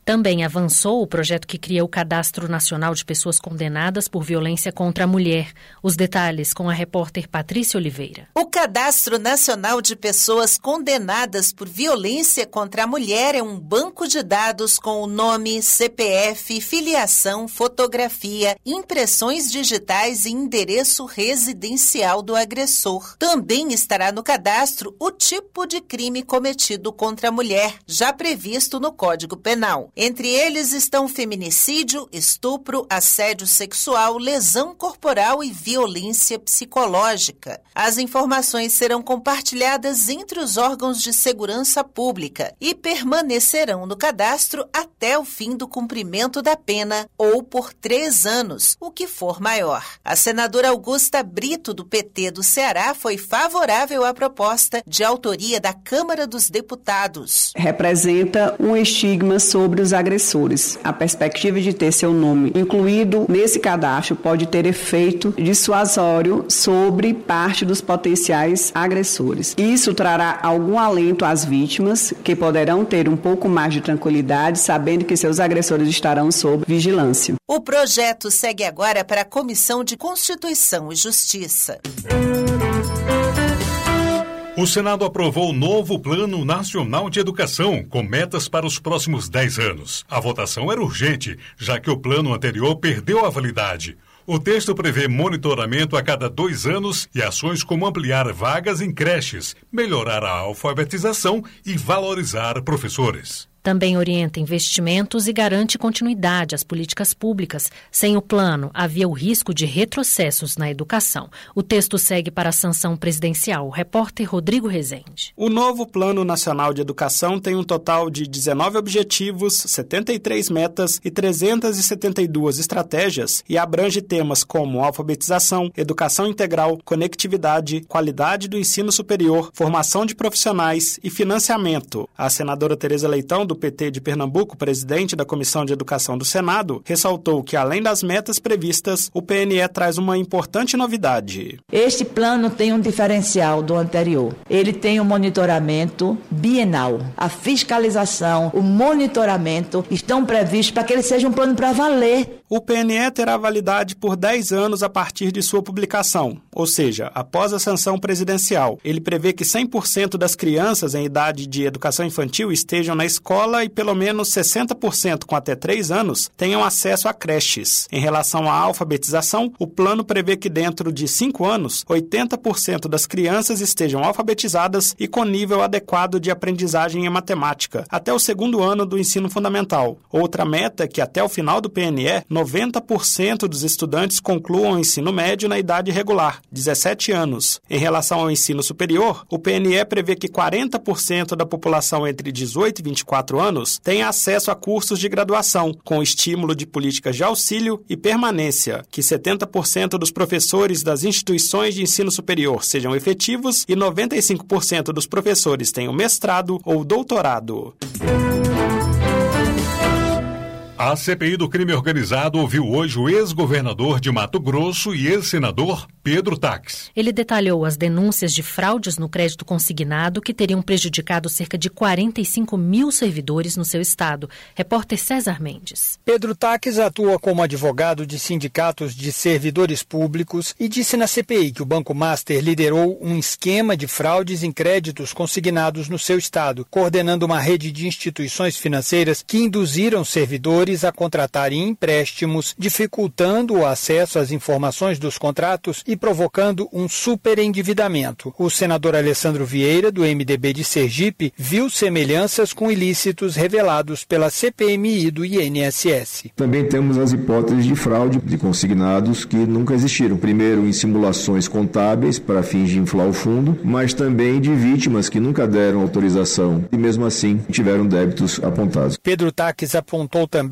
Também avançou o projeto que cria o Cadastro Nacional de Pessoas Condenadas por Violência contra a Mulher. Os detalhes com a repórter Patrícia Oliveira. O Cadastro Nacional de Pessoas Condenadas por Violência contra a Mulher é um banco de dados com o nome, C P F, filiação, fotografia, impressões digitais e endereço residencial do agressor. Também estará no cadastro o tipo de crime cometido contra a mulher, já previsto no Código Penal. Entre eles estão feminicídio, estupro, assédio sexual, lesão corporal e violência psicológica. As informações serão compartilhadas entre os órgãos de segurança pública e permanecerão no cadastro até o fim do cumprimento da pena ou por três anos, o que for maior. A senadora Augusta Brito, do P T do Ceará, foi favorável à proposta de autoria da Câmara dos Deputados. Representa um estigma sobre os agressores. A perspectiva de ter seu nome incluído nesse cadastro pode ter efeito dissuasório sobre parte dos potenciais agressores. Isso trará algum alento às vítimas, que poderão ter um pouco mais de tranquilidade, sabendo que seus agressores estarão sob vigilância. O projeto segue agora para a Comissão de Constituição e Justiça. O Senado aprovou o novo Plano Nacional de Educação, com metas para os próximos dez anos. A votação era urgente, já que o plano anterior perdeu a validade. O texto prevê monitoramento a cada dois anos e ações como ampliar vagas em creches, melhorar a alfabetização e valorizar professores. Também orienta investimentos e garante continuidade às políticas públicas. Sem o plano, havia o risco de retrocessos na educação. O texto segue para a sanção presidencial. O repórter Rodrigo Rezende. O novo Plano Nacional de Educação tem um total de dezenove objetivos, setenta e três metas e trezentas e setenta e duas estratégias e abrange temas como alfabetização, educação integral, conectividade, qualidade do ensino superior, formação de profissionais e financiamento. A senadora Tereza Leitão, do P T de Pernambuco, presidente da Comissão de Educação do Senado, ressaltou que, além das metas previstas, o P N E traz uma importante novidade. Este plano tem um diferencial do anterior. Ele tem um monitoramento bienal. A fiscalização, o monitoramento estão previstos para que ele seja um plano para valer. O P N E terá validade por dez anos a partir de sua publicação, ou seja, após a sanção presidencial. Ele prevê que cem por cento das crianças em idade de educação infantil estejam na escola e pelo menos sessenta por cento com até três anos tenham acesso a creches. Em relação à alfabetização, o plano prevê que dentro de cinco anos, oitenta por cento das crianças estejam alfabetizadas e com nível adequado de aprendizagem em matemática, até o segundo ano do ensino fundamental. Outra meta é que até o final do P N E, noventa por cento dos estudantes concluam o ensino médio na idade regular, dezessete anos. Em relação ao ensino superior, o P N E prevê que quarenta por cento da população entre dezoito e vinte e quatro anos tenha acesso a cursos de graduação, com estímulo de políticas de auxílio e permanência, que setenta por cento dos professores das instituições de ensino superior sejam efetivos e noventa e cinco por cento dos professores tenham mestrado ou doutorado. A C P I do crime organizado ouviu hoje o ex-governador de Mato Grosso e ex-senador Pedro Taques. Ele detalhou as denúncias de fraudes no crédito consignado que teriam prejudicado cerca de quarenta e cinco mil servidores no seu estado. Repórter César Mendes. Pedro Taques atua como advogado de sindicatos de servidores públicos e disse na C P I que o Banco Master liderou um esquema de fraudes em créditos consignados no seu estado, coordenando uma rede de instituições financeiras que induziram servidores a contratarem empréstimos, dificultando o acesso às informações dos contratos e provocando um superendividamento. O senador Alessandro Vieira, do M D B de Sergipe, viu semelhanças com ilícitos revelados pela C P M I do I N S S. Também temos as hipóteses de fraude de consignados que nunca existiram. Primeiro, em simulações contábeis para fins de inflar o fundo, mas também de vítimas que nunca deram autorização e mesmo assim tiveram débitos apontados. Pedro Taques apontou também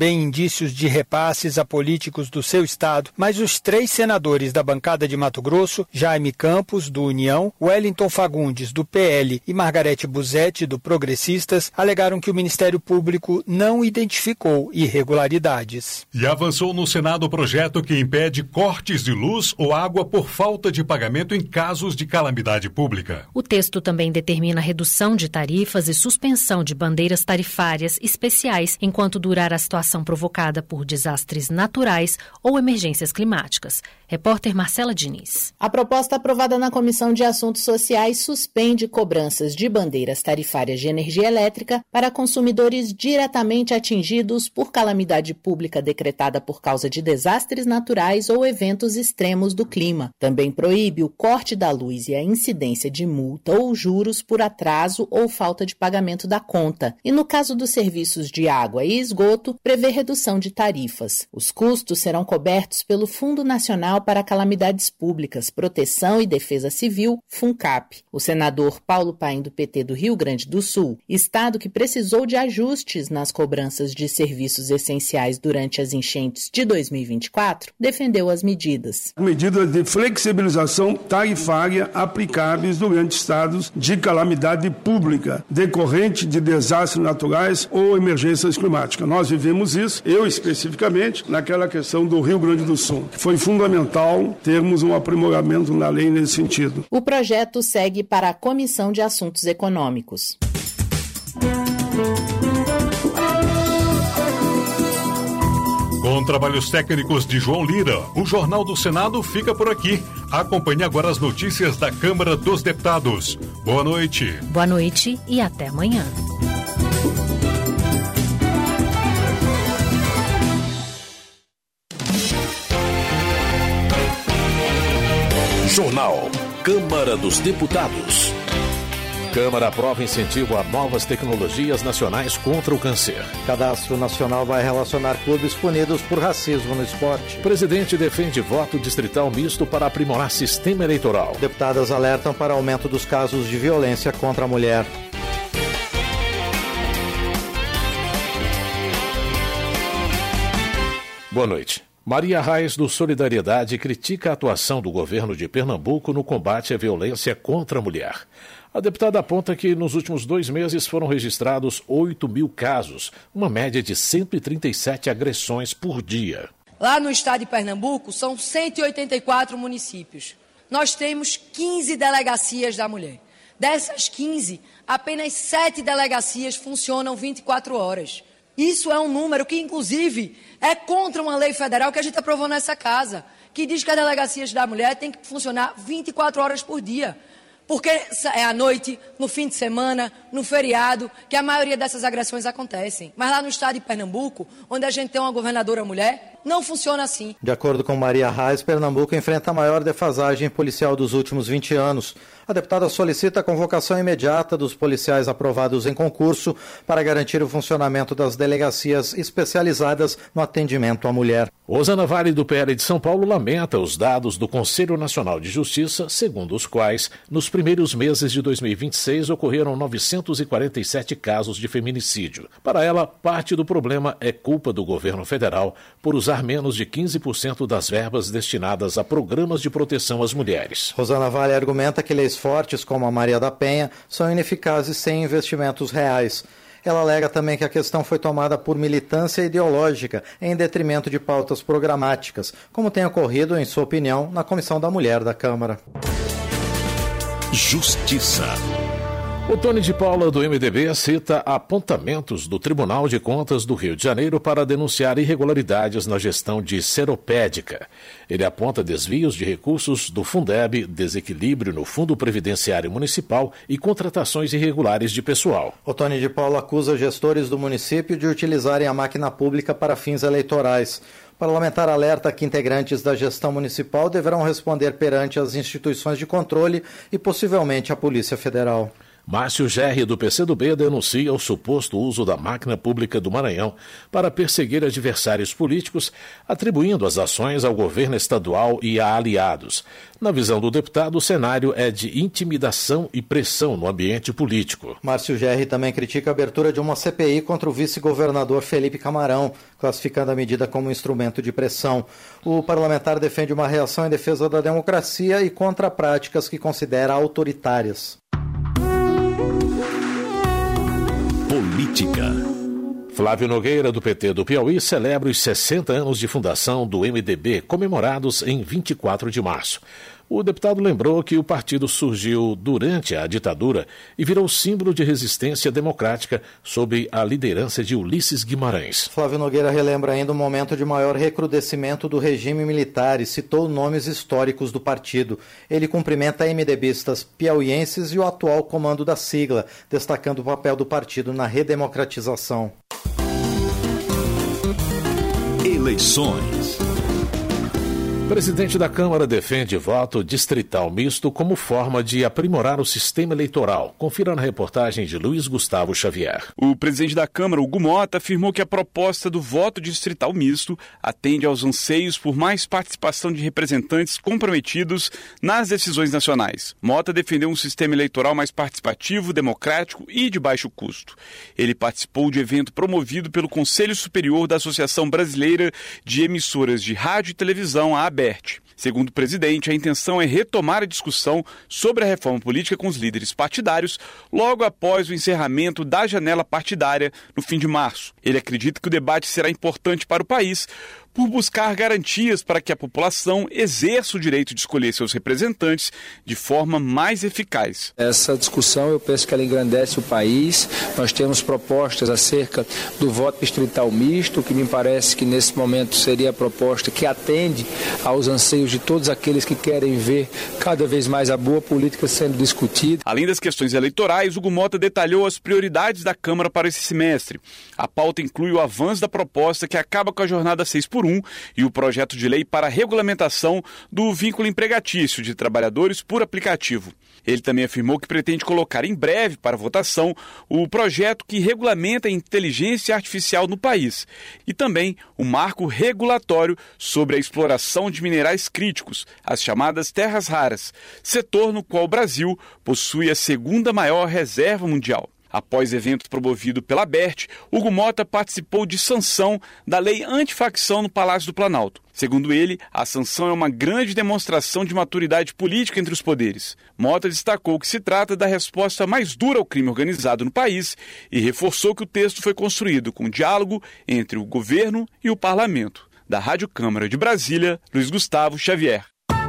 tem indícios de repasses a políticos do seu estado, mas os três senadores da bancada de Mato Grosso, Jaime Campos, do União, Wellington Fagundes, do P L e Margarete Busetti, do Progressistas, alegaram que o Ministério Público não identificou irregularidades. E avançou no Senado o projeto que impede cortes de luz ou água por falta de pagamento em casos de calamidade pública. O texto também determina redução de tarifas e suspensão de bandeiras tarifárias especiais enquanto durar a situação provocada por desastres naturais ou emergências climáticas. Repórter Marcela Diniz. A proposta aprovada na Comissão de Assuntos Sociais suspende cobranças de bandeiras tarifárias de energia elétrica para consumidores diretamente atingidos por calamidade pública decretada por causa de desastres naturais ou eventos extremos do clima. Também proíbe o corte da luz e a incidência de multa ou juros por atraso ou falta de pagamento da conta. E no caso dos serviços de água e esgoto, prevê redução de tarifas. Os custos serão cobertos pelo Fundo Nacional para Calamidades Públicas, Proteção e Defesa Civil, FUNCAP. O senador Paulo Paim, do P T do Rio Grande do Sul, estado que precisou de ajustes nas cobranças de serviços essenciais durante as enchentes de dois mil e vinte e quatro, defendeu as medidas. Medidas de flexibilização tarifária aplicáveis durante estados de calamidade pública, decorrente de desastres naturais ou emergências climáticas. Nós vivemos isso, eu especificamente, naquela questão do Rio Grande do Sul. Foi fundamental termos um aprimoramento na lei nesse sentido. O projeto segue para a Comissão de Assuntos Econômicos. Com trabalhos técnicos de João Lira, o Jornal do Senado fica por aqui. Acompanhe agora as notícias da Câmara dos Deputados. Boa noite. Boa noite e até amanhã. Jornal Câmara dos Deputados. Câmara aprova incentivo a novas tecnologias nacionais contra o câncer. Cadastro Nacional vai relacionar clubes punidos por racismo no esporte. Presidente defende voto distrital misto para aprimorar sistema eleitoral. Deputadas alertam para aumento dos casos de violência contra a mulher. Boa noite. Maria Reis, do Solidariedade, critica a atuação do governo de Pernambuco no combate à violência contra a mulher. A deputada aponta que nos últimos dois meses foram registrados oito mil casos, uma média de cento e trinta e sete agressões por dia. Lá no estado de Pernambuco, são cento e oitenta e quatro municípios. Nós temos quinze delegacias da mulher. Dessas quinze, apenas sete delegacias funcionam vinte e quatro horas. Isso é um número que, inclusive, é contra uma lei federal que a gente aprovou nessa casa, que diz que as delegacias da mulher têm que funcionar vinte e quatro horas por dia. Porque é à noite, no fim de semana, no feriado, que a maioria dessas agressões acontecem. Mas lá no estado de Pernambuco, onde a gente tem uma governadora mulher, não funciona assim. De acordo com Maria Reis, Pernambuco enfrenta a maior defasagem policial dos últimos vinte anos. A deputada solicita a convocação imediata dos policiais aprovados em concurso para garantir o funcionamento das delegacias especializadas no atendimento à mulher. Osana Vale, do P L de São Paulo, lamenta os dados do Conselho Nacional de Justiça, segundo os quais, nos primeiros meses de dois mil e vinte e seis, ocorreram novecentos e quarenta e sete casos de feminicídio. Para ela, parte do problema é culpa do governo federal por usar menos de quinze por cento das verbas destinadas a programas de proteção às mulheres. Rosana Vale argumenta que leis fortes como a Maria da Penha são ineficazes sem investimentos reais. Ela alega também que a questão foi tomada por militância ideológica em detrimento de pautas programáticas, como tem ocorrido, em sua opinião, na Comissão da Mulher da Câmara. Justiça. O Tony de Paula, do M D B, cita apontamentos do Tribunal de Contas do Rio de Janeiro para denunciar irregularidades na gestão de Seropédica. Ele aponta desvios de recursos do Fundeb, desequilíbrio no Fundo Previdenciário Municipal e contratações irregulares de pessoal. O Tony de Paula acusa gestores do município de utilizarem a máquina pública para fins eleitorais. O parlamentar alerta que integrantes da gestão municipal deverão responder perante as instituições de controle e possivelmente a Polícia Federal. Márcio Gerri, do P C do B, denuncia o suposto uso da máquina pública do Maranhão para perseguir adversários políticos, atribuindo as ações ao governo estadual e a aliados. Na visão do deputado, o cenário é de intimidação e pressão no ambiente político. Márcio Gerri também critica a abertura de uma C P I contra o vice-governador Felipe Camarão, classificando a medida como instrumento de pressão. O parlamentar defende uma reação em defesa da democracia e contra práticas que considera autoritárias. Política. Flávio Nogueira, do P T do Piauí, celebra os sessenta anos de fundação do M D B, comemorados em vinte e quatro de março. O deputado lembrou que o partido surgiu durante a ditadura e virou símbolo de resistência democrática sob a liderança de Ulisses Guimarães. Flávio Nogueira relembra ainda o momento de maior recrudescimento do regime militar e citou nomes históricos do partido. Ele cumprimenta MDBistas piauienses e o atual comando da sigla, destacando o papel do partido na redemocratização. Eleições. O presidente da Câmara defende voto distrital misto como forma de aprimorar o sistema eleitoral. Confira na reportagem de Luiz Gustavo Xavier. O presidente da Câmara, Hugo Mota, afirmou que a proposta do voto distrital misto atende aos anseios por mais participação de representantes comprometidos nas decisões nacionais. Mota defendeu um sistema eleitoral mais participativo, democrático e de baixo custo. Ele participou de evento promovido pelo Conselho Superior da Associação Brasileira de Emissoras de Rádio e Televisão, a A B E R T. Segundo o presidente, a intenção é retomar a discussão sobre a reforma política com os líderes partidários logo após o encerramento da janela partidária no fim de março. Ele acredita que o debate será importante para o país por buscar garantias para que a população exerça o direito de escolher seus representantes de forma mais eficaz. Essa discussão, eu penso que ela engrandece o país. Nós temos propostas acerca do voto distrital misto, que me parece que nesse momento seria a proposta que atende aos anseios de todos aqueles que querem ver cada vez mais a boa política sendo discutida. Além das questões eleitorais, Hugo Mota detalhou as prioridades da Câmara para esse semestre. A pauta inclui o avanço da proposta que acaba com a jornada seis por um e o projeto de lei para a regulamentação do vínculo empregatício de trabalhadores por aplicativo. Ele também afirmou que pretende colocar em breve para votação o projeto que regulamenta a inteligência artificial no país e também o marco regulatório sobre a exploração de minerais críticos, as chamadas terras raras, setor no qual o Brasil possui a segunda maior reserva mundial. Após evento promovido pela A B E R T, Hugo Mota participou de sanção da lei antifacção no Palácio do Planalto. Segundo ele, a sanção é uma grande demonstração de maturidade política entre os poderes. Mota destacou que se trata da resposta mais dura ao crime organizado no país e reforçou que o texto foi construído com diálogo entre o governo e o parlamento. Da Rádio Câmara de Brasília, Luiz Gustavo Xavier.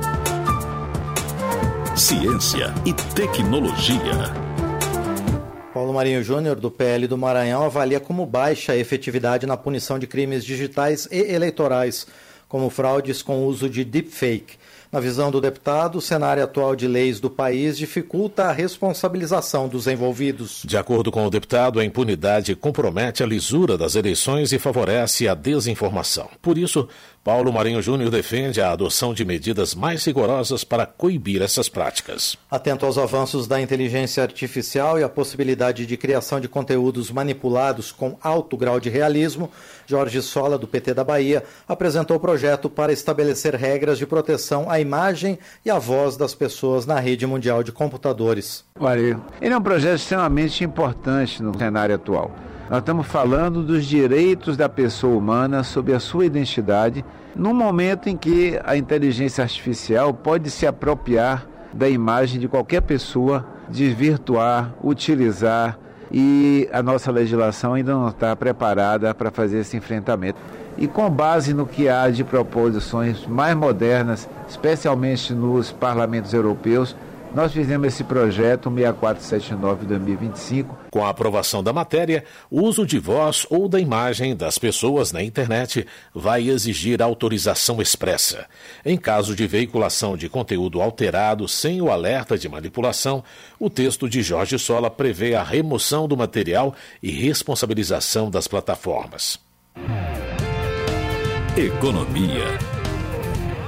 Ciência e tecnologia. Paulo Marinho Júnior, do P L do Maranhão, avalia como baixa a efetividade na punição de crimes digitais e eleitorais, como fraudes com uso de deepfake. Na visão do deputado, o cenário atual de leis do país dificulta a responsabilização dos envolvidos. De acordo com o deputado, a impunidade compromete a lisura das eleições e favorece a desinformação. Por isso, Paulo Marinho Júnior defende a adoção de medidas mais rigorosas para coibir essas práticas. Atento aos avanços da inteligência artificial e à possibilidade de criação de conteúdos manipulados com alto grau de realismo, Jorge Sola, do P T da Bahia, apresentou o projeto para estabelecer regras de proteção à imagem e à voz das pessoas na rede mundial de computadores. Olha, ele é um projeto extremamente importante no cenário atual. Nós estamos falando dos direitos da pessoa humana sobre a sua identidade, num momento em que a inteligência artificial pode se apropriar da imagem de qualquer pessoa, desvirtuar, utilizar, e a nossa legislação ainda não está preparada para fazer esse enfrentamento. E com base no que há de proposições mais modernas, especialmente nos parlamentos europeus, nós fizemos esse projeto seis quatro sete nove barra dois mil e vinte e cinco. Com a aprovação da matéria, o uso de voz ou da imagem das pessoas na internet vai exigir autorização expressa. Em caso de veiculação de conteúdo alterado sem o alerta de manipulação, o texto de Jorge Sola prevê a remoção do material e responsabilização das plataformas. Economia.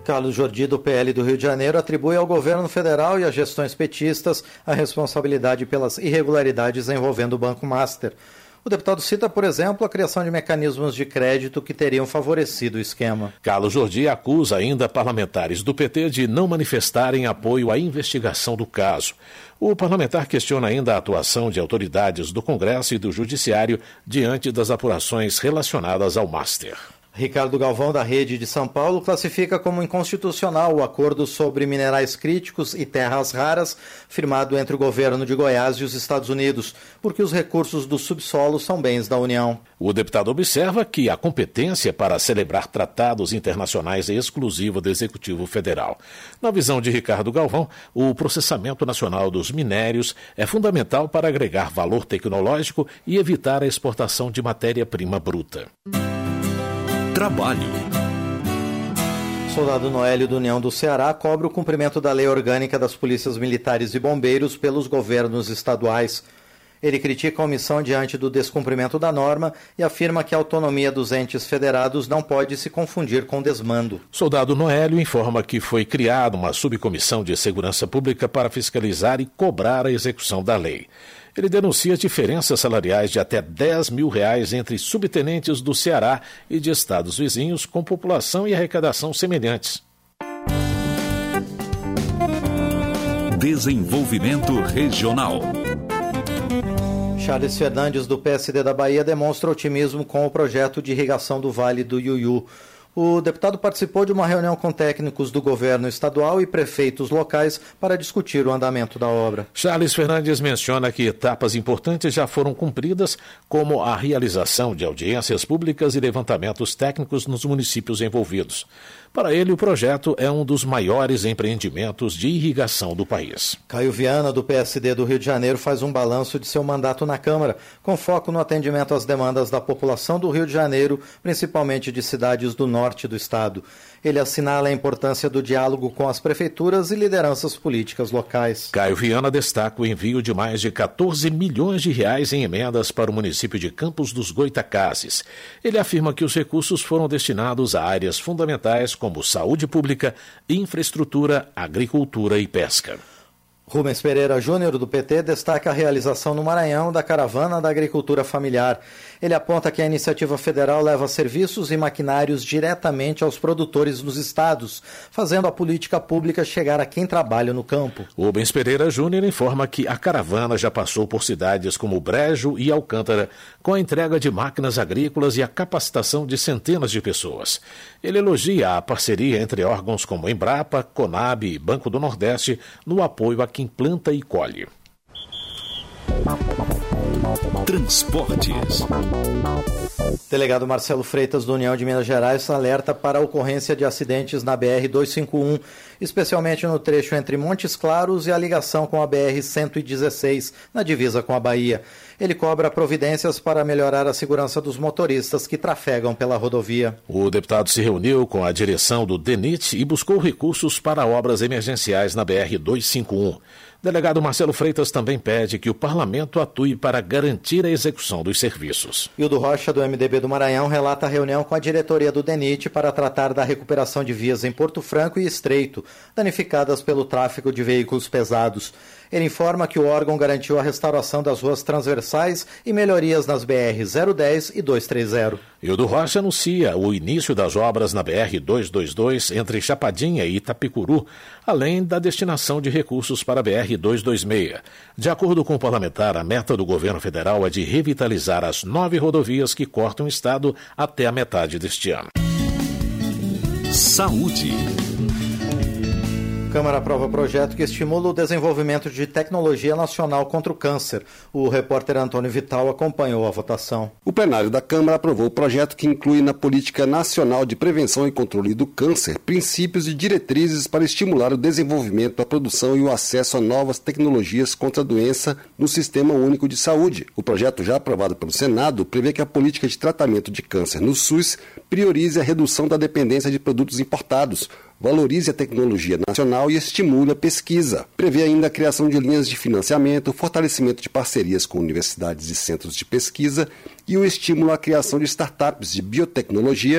Carlos Jordi, do P L do Rio de Janeiro, atribui ao governo federal e às gestões petistas a responsabilidade pelas irregularidades envolvendo o Banco Master. O deputado cita, por exemplo, a criação de mecanismos de crédito que teriam favorecido o esquema. Carlos Jordi acusa ainda parlamentares do P T de não manifestarem apoio à investigação do caso. O parlamentar questiona ainda a atuação de autoridades do Congresso e do Judiciário diante das apurações relacionadas ao Master. Ricardo Galvão, da Rede de São Paulo, classifica como inconstitucional o acordo sobre minerais críticos e terras raras firmado entre o governo de Goiás e os Estados Unidos, porque os recursos do subsolo são bens da União. O deputado observa que a competência para celebrar tratados internacionais é exclusiva do Executivo Federal. Na visão de Ricardo Galvão, o processamento nacional dos minérios é fundamental para agregar valor tecnológico e evitar a exportação de matéria-prima bruta. Trabalho. Soldado Noélio da União do Ceará cobra o cumprimento da lei orgânica das polícias militares e bombeiros pelos governos estaduais. Ele critica a omissão diante do descumprimento da norma e afirma que a autonomia dos entes federados não pode se confundir com desmando. Soldado Noélio informa que foi criada uma subcomissão de segurança pública para fiscalizar e cobrar a execução da lei. Ele denuncia diferenças salariais de até dez mil reais entre subtenentes do Ceará e de estados vizinhos com população e arrecadação semelhantes. Desenvolvimento regional. Charles Fernandes, do P S D da Bahia, demonstra otimismo com o projeto de irrigação do Vale do Iuiú. O deputado participou de uma reunião com técnicos do governo estadual e prefeitos locais para discutir o andamento da obra. Charles Fernandes menciona que etapas importantes já foram cumpridas, como a realização de audiências públicas e levantamentos técnicos nos municípios envolvidos. Para ele, o projeto é um dos maiores empreendimentos de irrigação do país. Caio Viana, do P S D do Rio de Janeiro, faz um balanço de seu mandato na Câmara, com foco no atendimento às demandas da população do Rio de Janeiro, principalmente de cidades do norte do estado. Ele assinala a importância do diálogo com as prefeituras e lideranças políticas locais. Caio Viana destaca o envio de mais de catorze milhões de reais em emendas para o município de Campos dos Goitacazes. Ele afirma que os recursos foram destinados a áreas fundamentais como saúde pública, infraestrutura, agricultura e pesca. Rubens Pereira Júnior, do P T, destaca a realização no Maranhão da Caravana da Agricultura Familiar. Ele aponta que a iniciativa federal leva serviços e maquinários diretamente aos produtores nos estados, fazendo a política pública chegar a quem trabalha no campo. Rubens Pereira Júnior informa que a caravana já passou por cidades como Brejo e Alcântara, com a entrega de máquinas agrícolas e a capacitação de centenas de pessoas. Ele elogia a parceria entre órgãos como Embrapa, Conab e Banco do Nordeste no apoio a quem planta e colhe. Transportes. Delegado Marcelo Freitas, do União de Minas Gerais, alerta para a ocorrência de acidentes na B R duzentos e cinquenta e um, especialmente no trecho entre Montes Claros e a ligação com a B R cento e dezesseis, na divisa com a Bahia. Ele cobra providências para melhorar a segurança dos motoristas que trafegam pela rodovia. O deputado se reuniu com a direção do DENIT e buscou recursos para obras emergenciais na B R duzentos e cinquenta e um. Delegado Marcelo Freitas também pede que o parlamento atue para garantir a execução dos serviços. Hildo Rocha, do M D B do Maranhão, relata a reunião com a diretoria do DENIT para tratar da recuperação de vias em Porto Franco e Estreito, danificadas pelo tráfego de veículos pesados. Ele informa que o órgão garantiu a restauração das ruas transversais e melhorias nas B R zero dez e duzentos e trinta. Hildo Rocha anuncia o início das obras na B R duzentos e vinte e dois entre Chapadinha e Itapicuru, além da destinação de recursos para a B R duzentos e vinte e seis. De acordo com o parlamentar, a meta do governo federal é de revitalizar as nove rodovias que cortam o estado até a metade deste ano. Saúde. Câmara aprova projeto que estimula o desenvolvimento de tecnologia nacional contra o câncer. O repórter Antônio Vital acompanhou a votação. O plenário da Câmara aprovou o projeto que inclui na Política Nacional de Prevenção e Controle do Câncer princípios e diretrizes para estimular o desenvolvimento, a produção e o acesso a novas tecnologias contra a doença no Sistema Único de Saúde. O projeto, já aprovado pelo Senado, prevê que a política de tratamento de câncer no SUS priorize a redução da dependência de produtos importados, valorize a tecnologia nacional e estimule a pesquisa. Prevê ainda a criação de linhas de financiamento, fortalecimento de parcerias com universidades e centros de pesquisa e o estímulo à criação de startups de biotecnologia,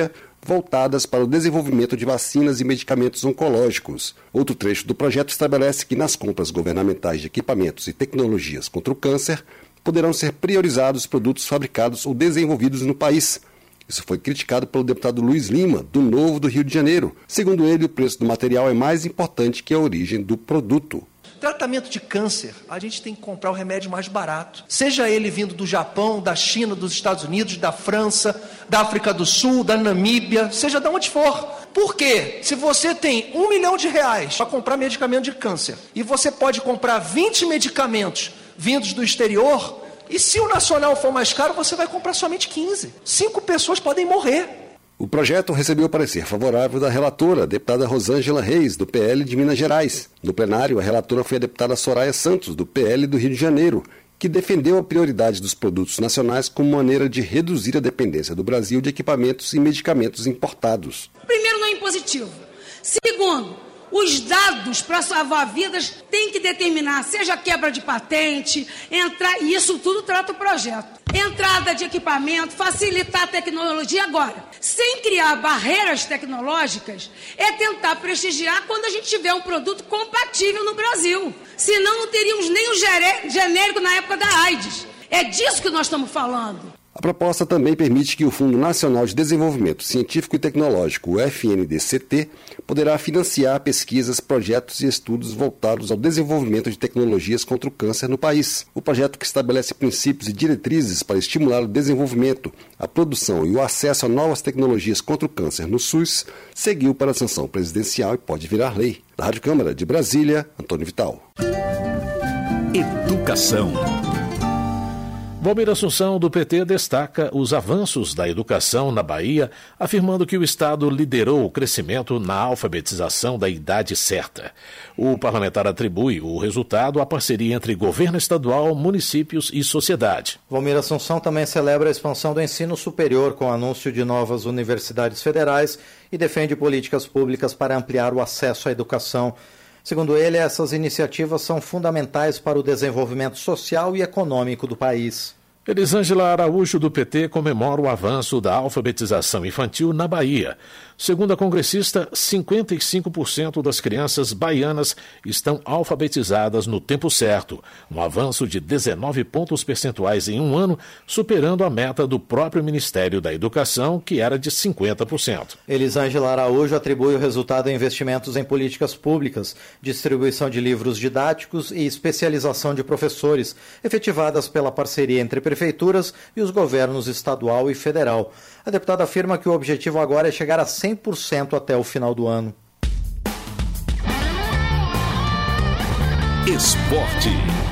voltadas para o desenvolvimento de vacinas e medicamentos oncológicos. Outro trecho do projeto estabelece que nas compras governamentais de equipamentos e tecnologias contra o câncer poderão ser priorizados produtos fabricados ou desenvolvidos no país. Isso foi criticado pelo deputado Luiz Lima, do Novo do Rio de Janeiro. Segundo ele, o preço do material é mais importante que a origem do produto. Tratamento de câncer, a gente tem que comprar o remédio mais barato. Seja ele vindo do Japão, da China, dos Estados Unidos, da França, da África do Sul, da Namíbia, seja de onde for. Por quê? Se você tem um milhão de reais para comprar medicamento de câncer e você pode comprar vinte medicamentos vindos do exterior, e se o nacional for mais caro, você vai comprar somente quinze. Cinco pessoas podem morrer. O projeto recebeu parecer favorável da relatora, a deputada Rosângela Reis, do P L de Minas Gerais. No plenário, a relatora foi a deputada Soraya Santos, do P L do Rio de Janeiro, que defendeu a prioridade dos produtos nacionais como maneira de reduzir a dependência do Brasil de equipamentos e medicamentos importados. Primeiro, não é impositivo. Segundo, os dados para salvar vidas têm que determinar, seja quebra de patente, entrar, e isso tudo trata o projeto. Entrada de equipamento, facilitar a tecnologia. Agora, sem criar barreiras tecnológicas, é tentar prestigiar quando a gente tiver um produto compatível no Brasil. Senão não teríamos nem o genérico na época da AIDS. É disso que nós estamos falando. A proposta também permite que o Fundo Nacional de Desenvolvimento Científico e Tecnológico, o F N D C T, poderá financiar pesquisas, projetos e estudos voltados ao desenvolvimento de tecnologias contra o câncer no país. O projeto, que estabelece princípios e diretrizes para estimular o desenvolvimento, a produção e o acesso a novas tecnologias contra o câncer no SUS, seguiu para a sanção presidencial e pode virar lei. Da Rádio Câmara de Brasília, Antônio Vital. Educação. Valmir Assunção, do P T, destaca os avanços da educação na Bahia, afirmando que o Estado liderou o crescimento na alfabetização da idade certa. O parlamentar atribui o resultado à parceria entre governo estadual, municípios e sociedade. Valmir Assunção também celebra a expansão do ensino superior com o anúncio de novas universidades federais e defende políticas públicas para ampliar o acesso à educação. Segundo ele, essas iniciativas são fundamentais para o desenvolvimento social e econômico do país. Elisângela Araújo, do P T, comemora o avanço da alfabetização infantil na Bahia. Segundo a congressista, cinquenta e cinco por cento das crianças baianas estão alfabetizadas no tempo certo, um avanço de dezenove pontos percentuais em um ano, superando a meta do próprio Ministério da Educação, que era de cinquenta por cento. Elisângela Araújo atribui o resultado a investimentos em políticas públicas, distribuição de livros didáticos e especialização de professores, efetivadas pela parceria entre prefeituras e os governos estadual e federal. A deputada afirma que o objetivo agora é chegar a cem por cento até o final do ano. Esporte.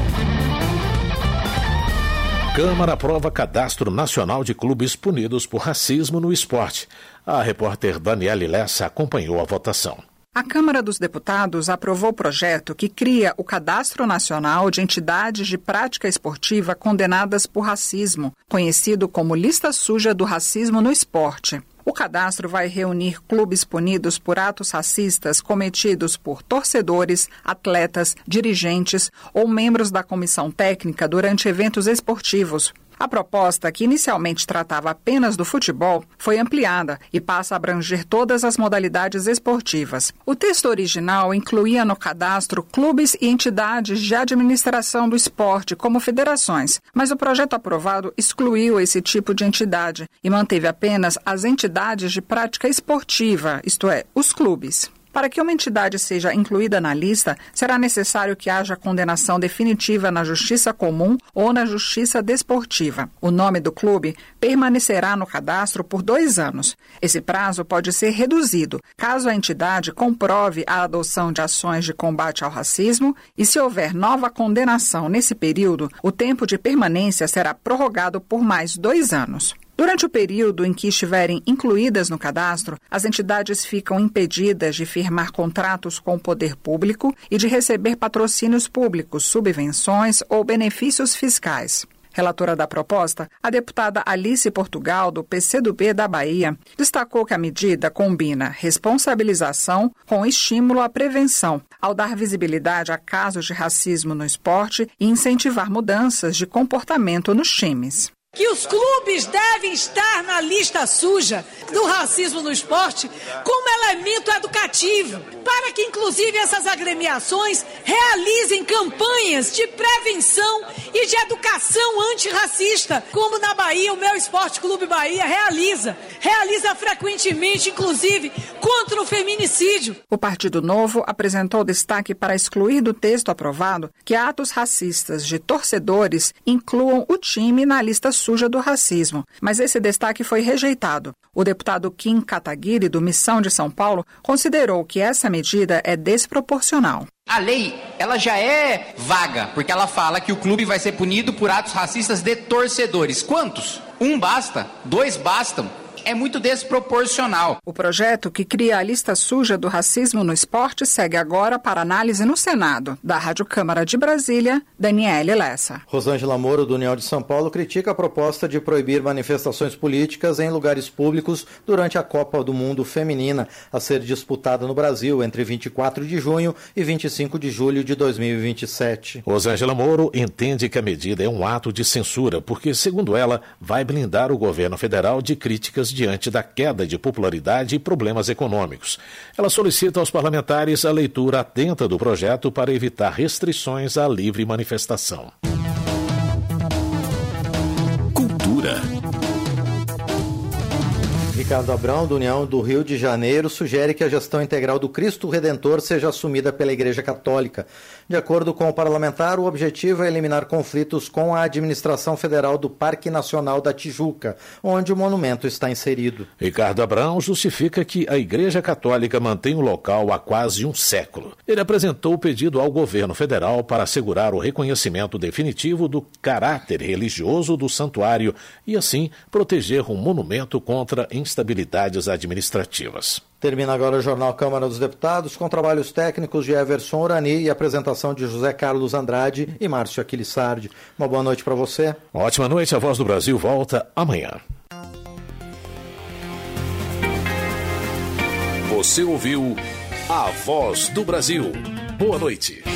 Câmara aprova Cadastro Nacional de Clubes Punidos por Racismo no Esporte. A repórter Daniele Lessa acompanhou a votação. A Câmara dos Deputados aprovou o projeto que cria o Cadastro Nacional de Entidades de Prática Esportiva Condenadas por Racismo, conhecido como Lista Suja do Racismo no Esporte. O cadastro vai reunir clubes punidos por atos racistas cometidos por torcedores, atletas, dirigentes ou membros da comissão técnica durante eventos esportivos. A proposta, que inicialmente tratava apenas do futebol, foi ampliada e passa a abranger todas as modalidades esportivas. O texto original incluía no cadastro clubes e entidades de administração do esporte, como federações, mas o projeto aprovado excluiu esse tipo de entidade e manteve apenas as entidades de prática esportiva, isto é, os clubes. Para que uma entidade seja incluída na lista, será necessário que haja condenação definitiva na Justiça Comum ou na Justiça Desportiva. O nome do clube permanecerá no cadastro por dois anos. Esse prazo pode ser reduzido, caso a entidade comprove a adoção de ações de combate ao racismo e, se houver nova condenação nesse período, o tempo de permanência será prorrogado por mais dois anos. Durante o período em que estiverem incluídas no cadastro, as entidades ficam impedidas de firmar contratos com o poder público e de receber patrocínios públicos, subvenções ou benefícios fiscais. Relatora da proposta, a deputada Alice Portugal, do P C do B da Bahia, destacou que a medida combina responsabilização com estímulo à prevenção, ao dar visibilidade a casos de racismo no esporte e incentivar mudanças de comportamento nos times. que os clubes devem estar na lista suja do racismo no esporte como elemento educativo, para que inclusive essas agremiações realizem campanhas de prevenção e de educação antirracista, como na Bahia o meu Esporte Clube Bahia realiza, realiza frequentemente, inclusive, contra o feminicídio. O Partido Novo apresentou destaque para excluir do texto aprovado que atos racistas de torcedores incluam o time na lista suja do racismo, mas esse destaque foi rejeitado. O deputado Kim Kataguiri, do Missão de São Paulo, considerou que essa medida é desproporcional. A lei, ela já é vaga, porque ela fala que o clube vai ser punido por atos racistas de torcedores. Quantos? Um basta? Dois bastam? É muito desproporcional. O projeto que cria a lista suja do racismo no esporte segue agora para análise no Senado. Da Rádio Câmara de Brasília, Daniele Lessa. Rosângela Moro, do União de São Paulo, critica a proposta de proibir manifestações políticas em lugares públicos durante a Copa do Mundo Feminina, a ser disputada no Brasil entre vinte e quatro de junho e vinte e cinco de julho de dois mil e vinte e sete. Rosângela Moro entende que a medida é um ato de censura, porque, segundo ela, vai blindar o governo federal de críticas diante da queda de popularidade e problemas econômicos. Ela solicita aos parlamentares a leitura atenta do projeto para evitar restrições à livre manifestação. Cultura. Ricardo Abrão, do União do Rio de Janeiro, sugere que a gestão integral do Cristo Redentor seja assumida pela Igreja Católica. De acordo com o parlamentar, o objetivo é eliminar conflitos com a administração federal do Parque Nacional da Tijuca, onde o monumento está inserido. Ricardo Abrão justifica que a Igreja Católica mantém o local há quase um século. Ele apresentou o pedido ao governo federal para assegurar o reconhecimento definitivo do caráter religioso do santuário e, assim, proteger o monumento contra instabilidades administrativas. Termina agora o Jornal Câmara dos Deputados, com trabalhos técnicos de Everson Urani e apresentação de José Carlos Andrade e Márcio Aquilissardi. Uma boa noite para você. Ótima noite, a Voz do Brasil volta amanhã. Você ouviu A Voz do Brasil. Boa noite.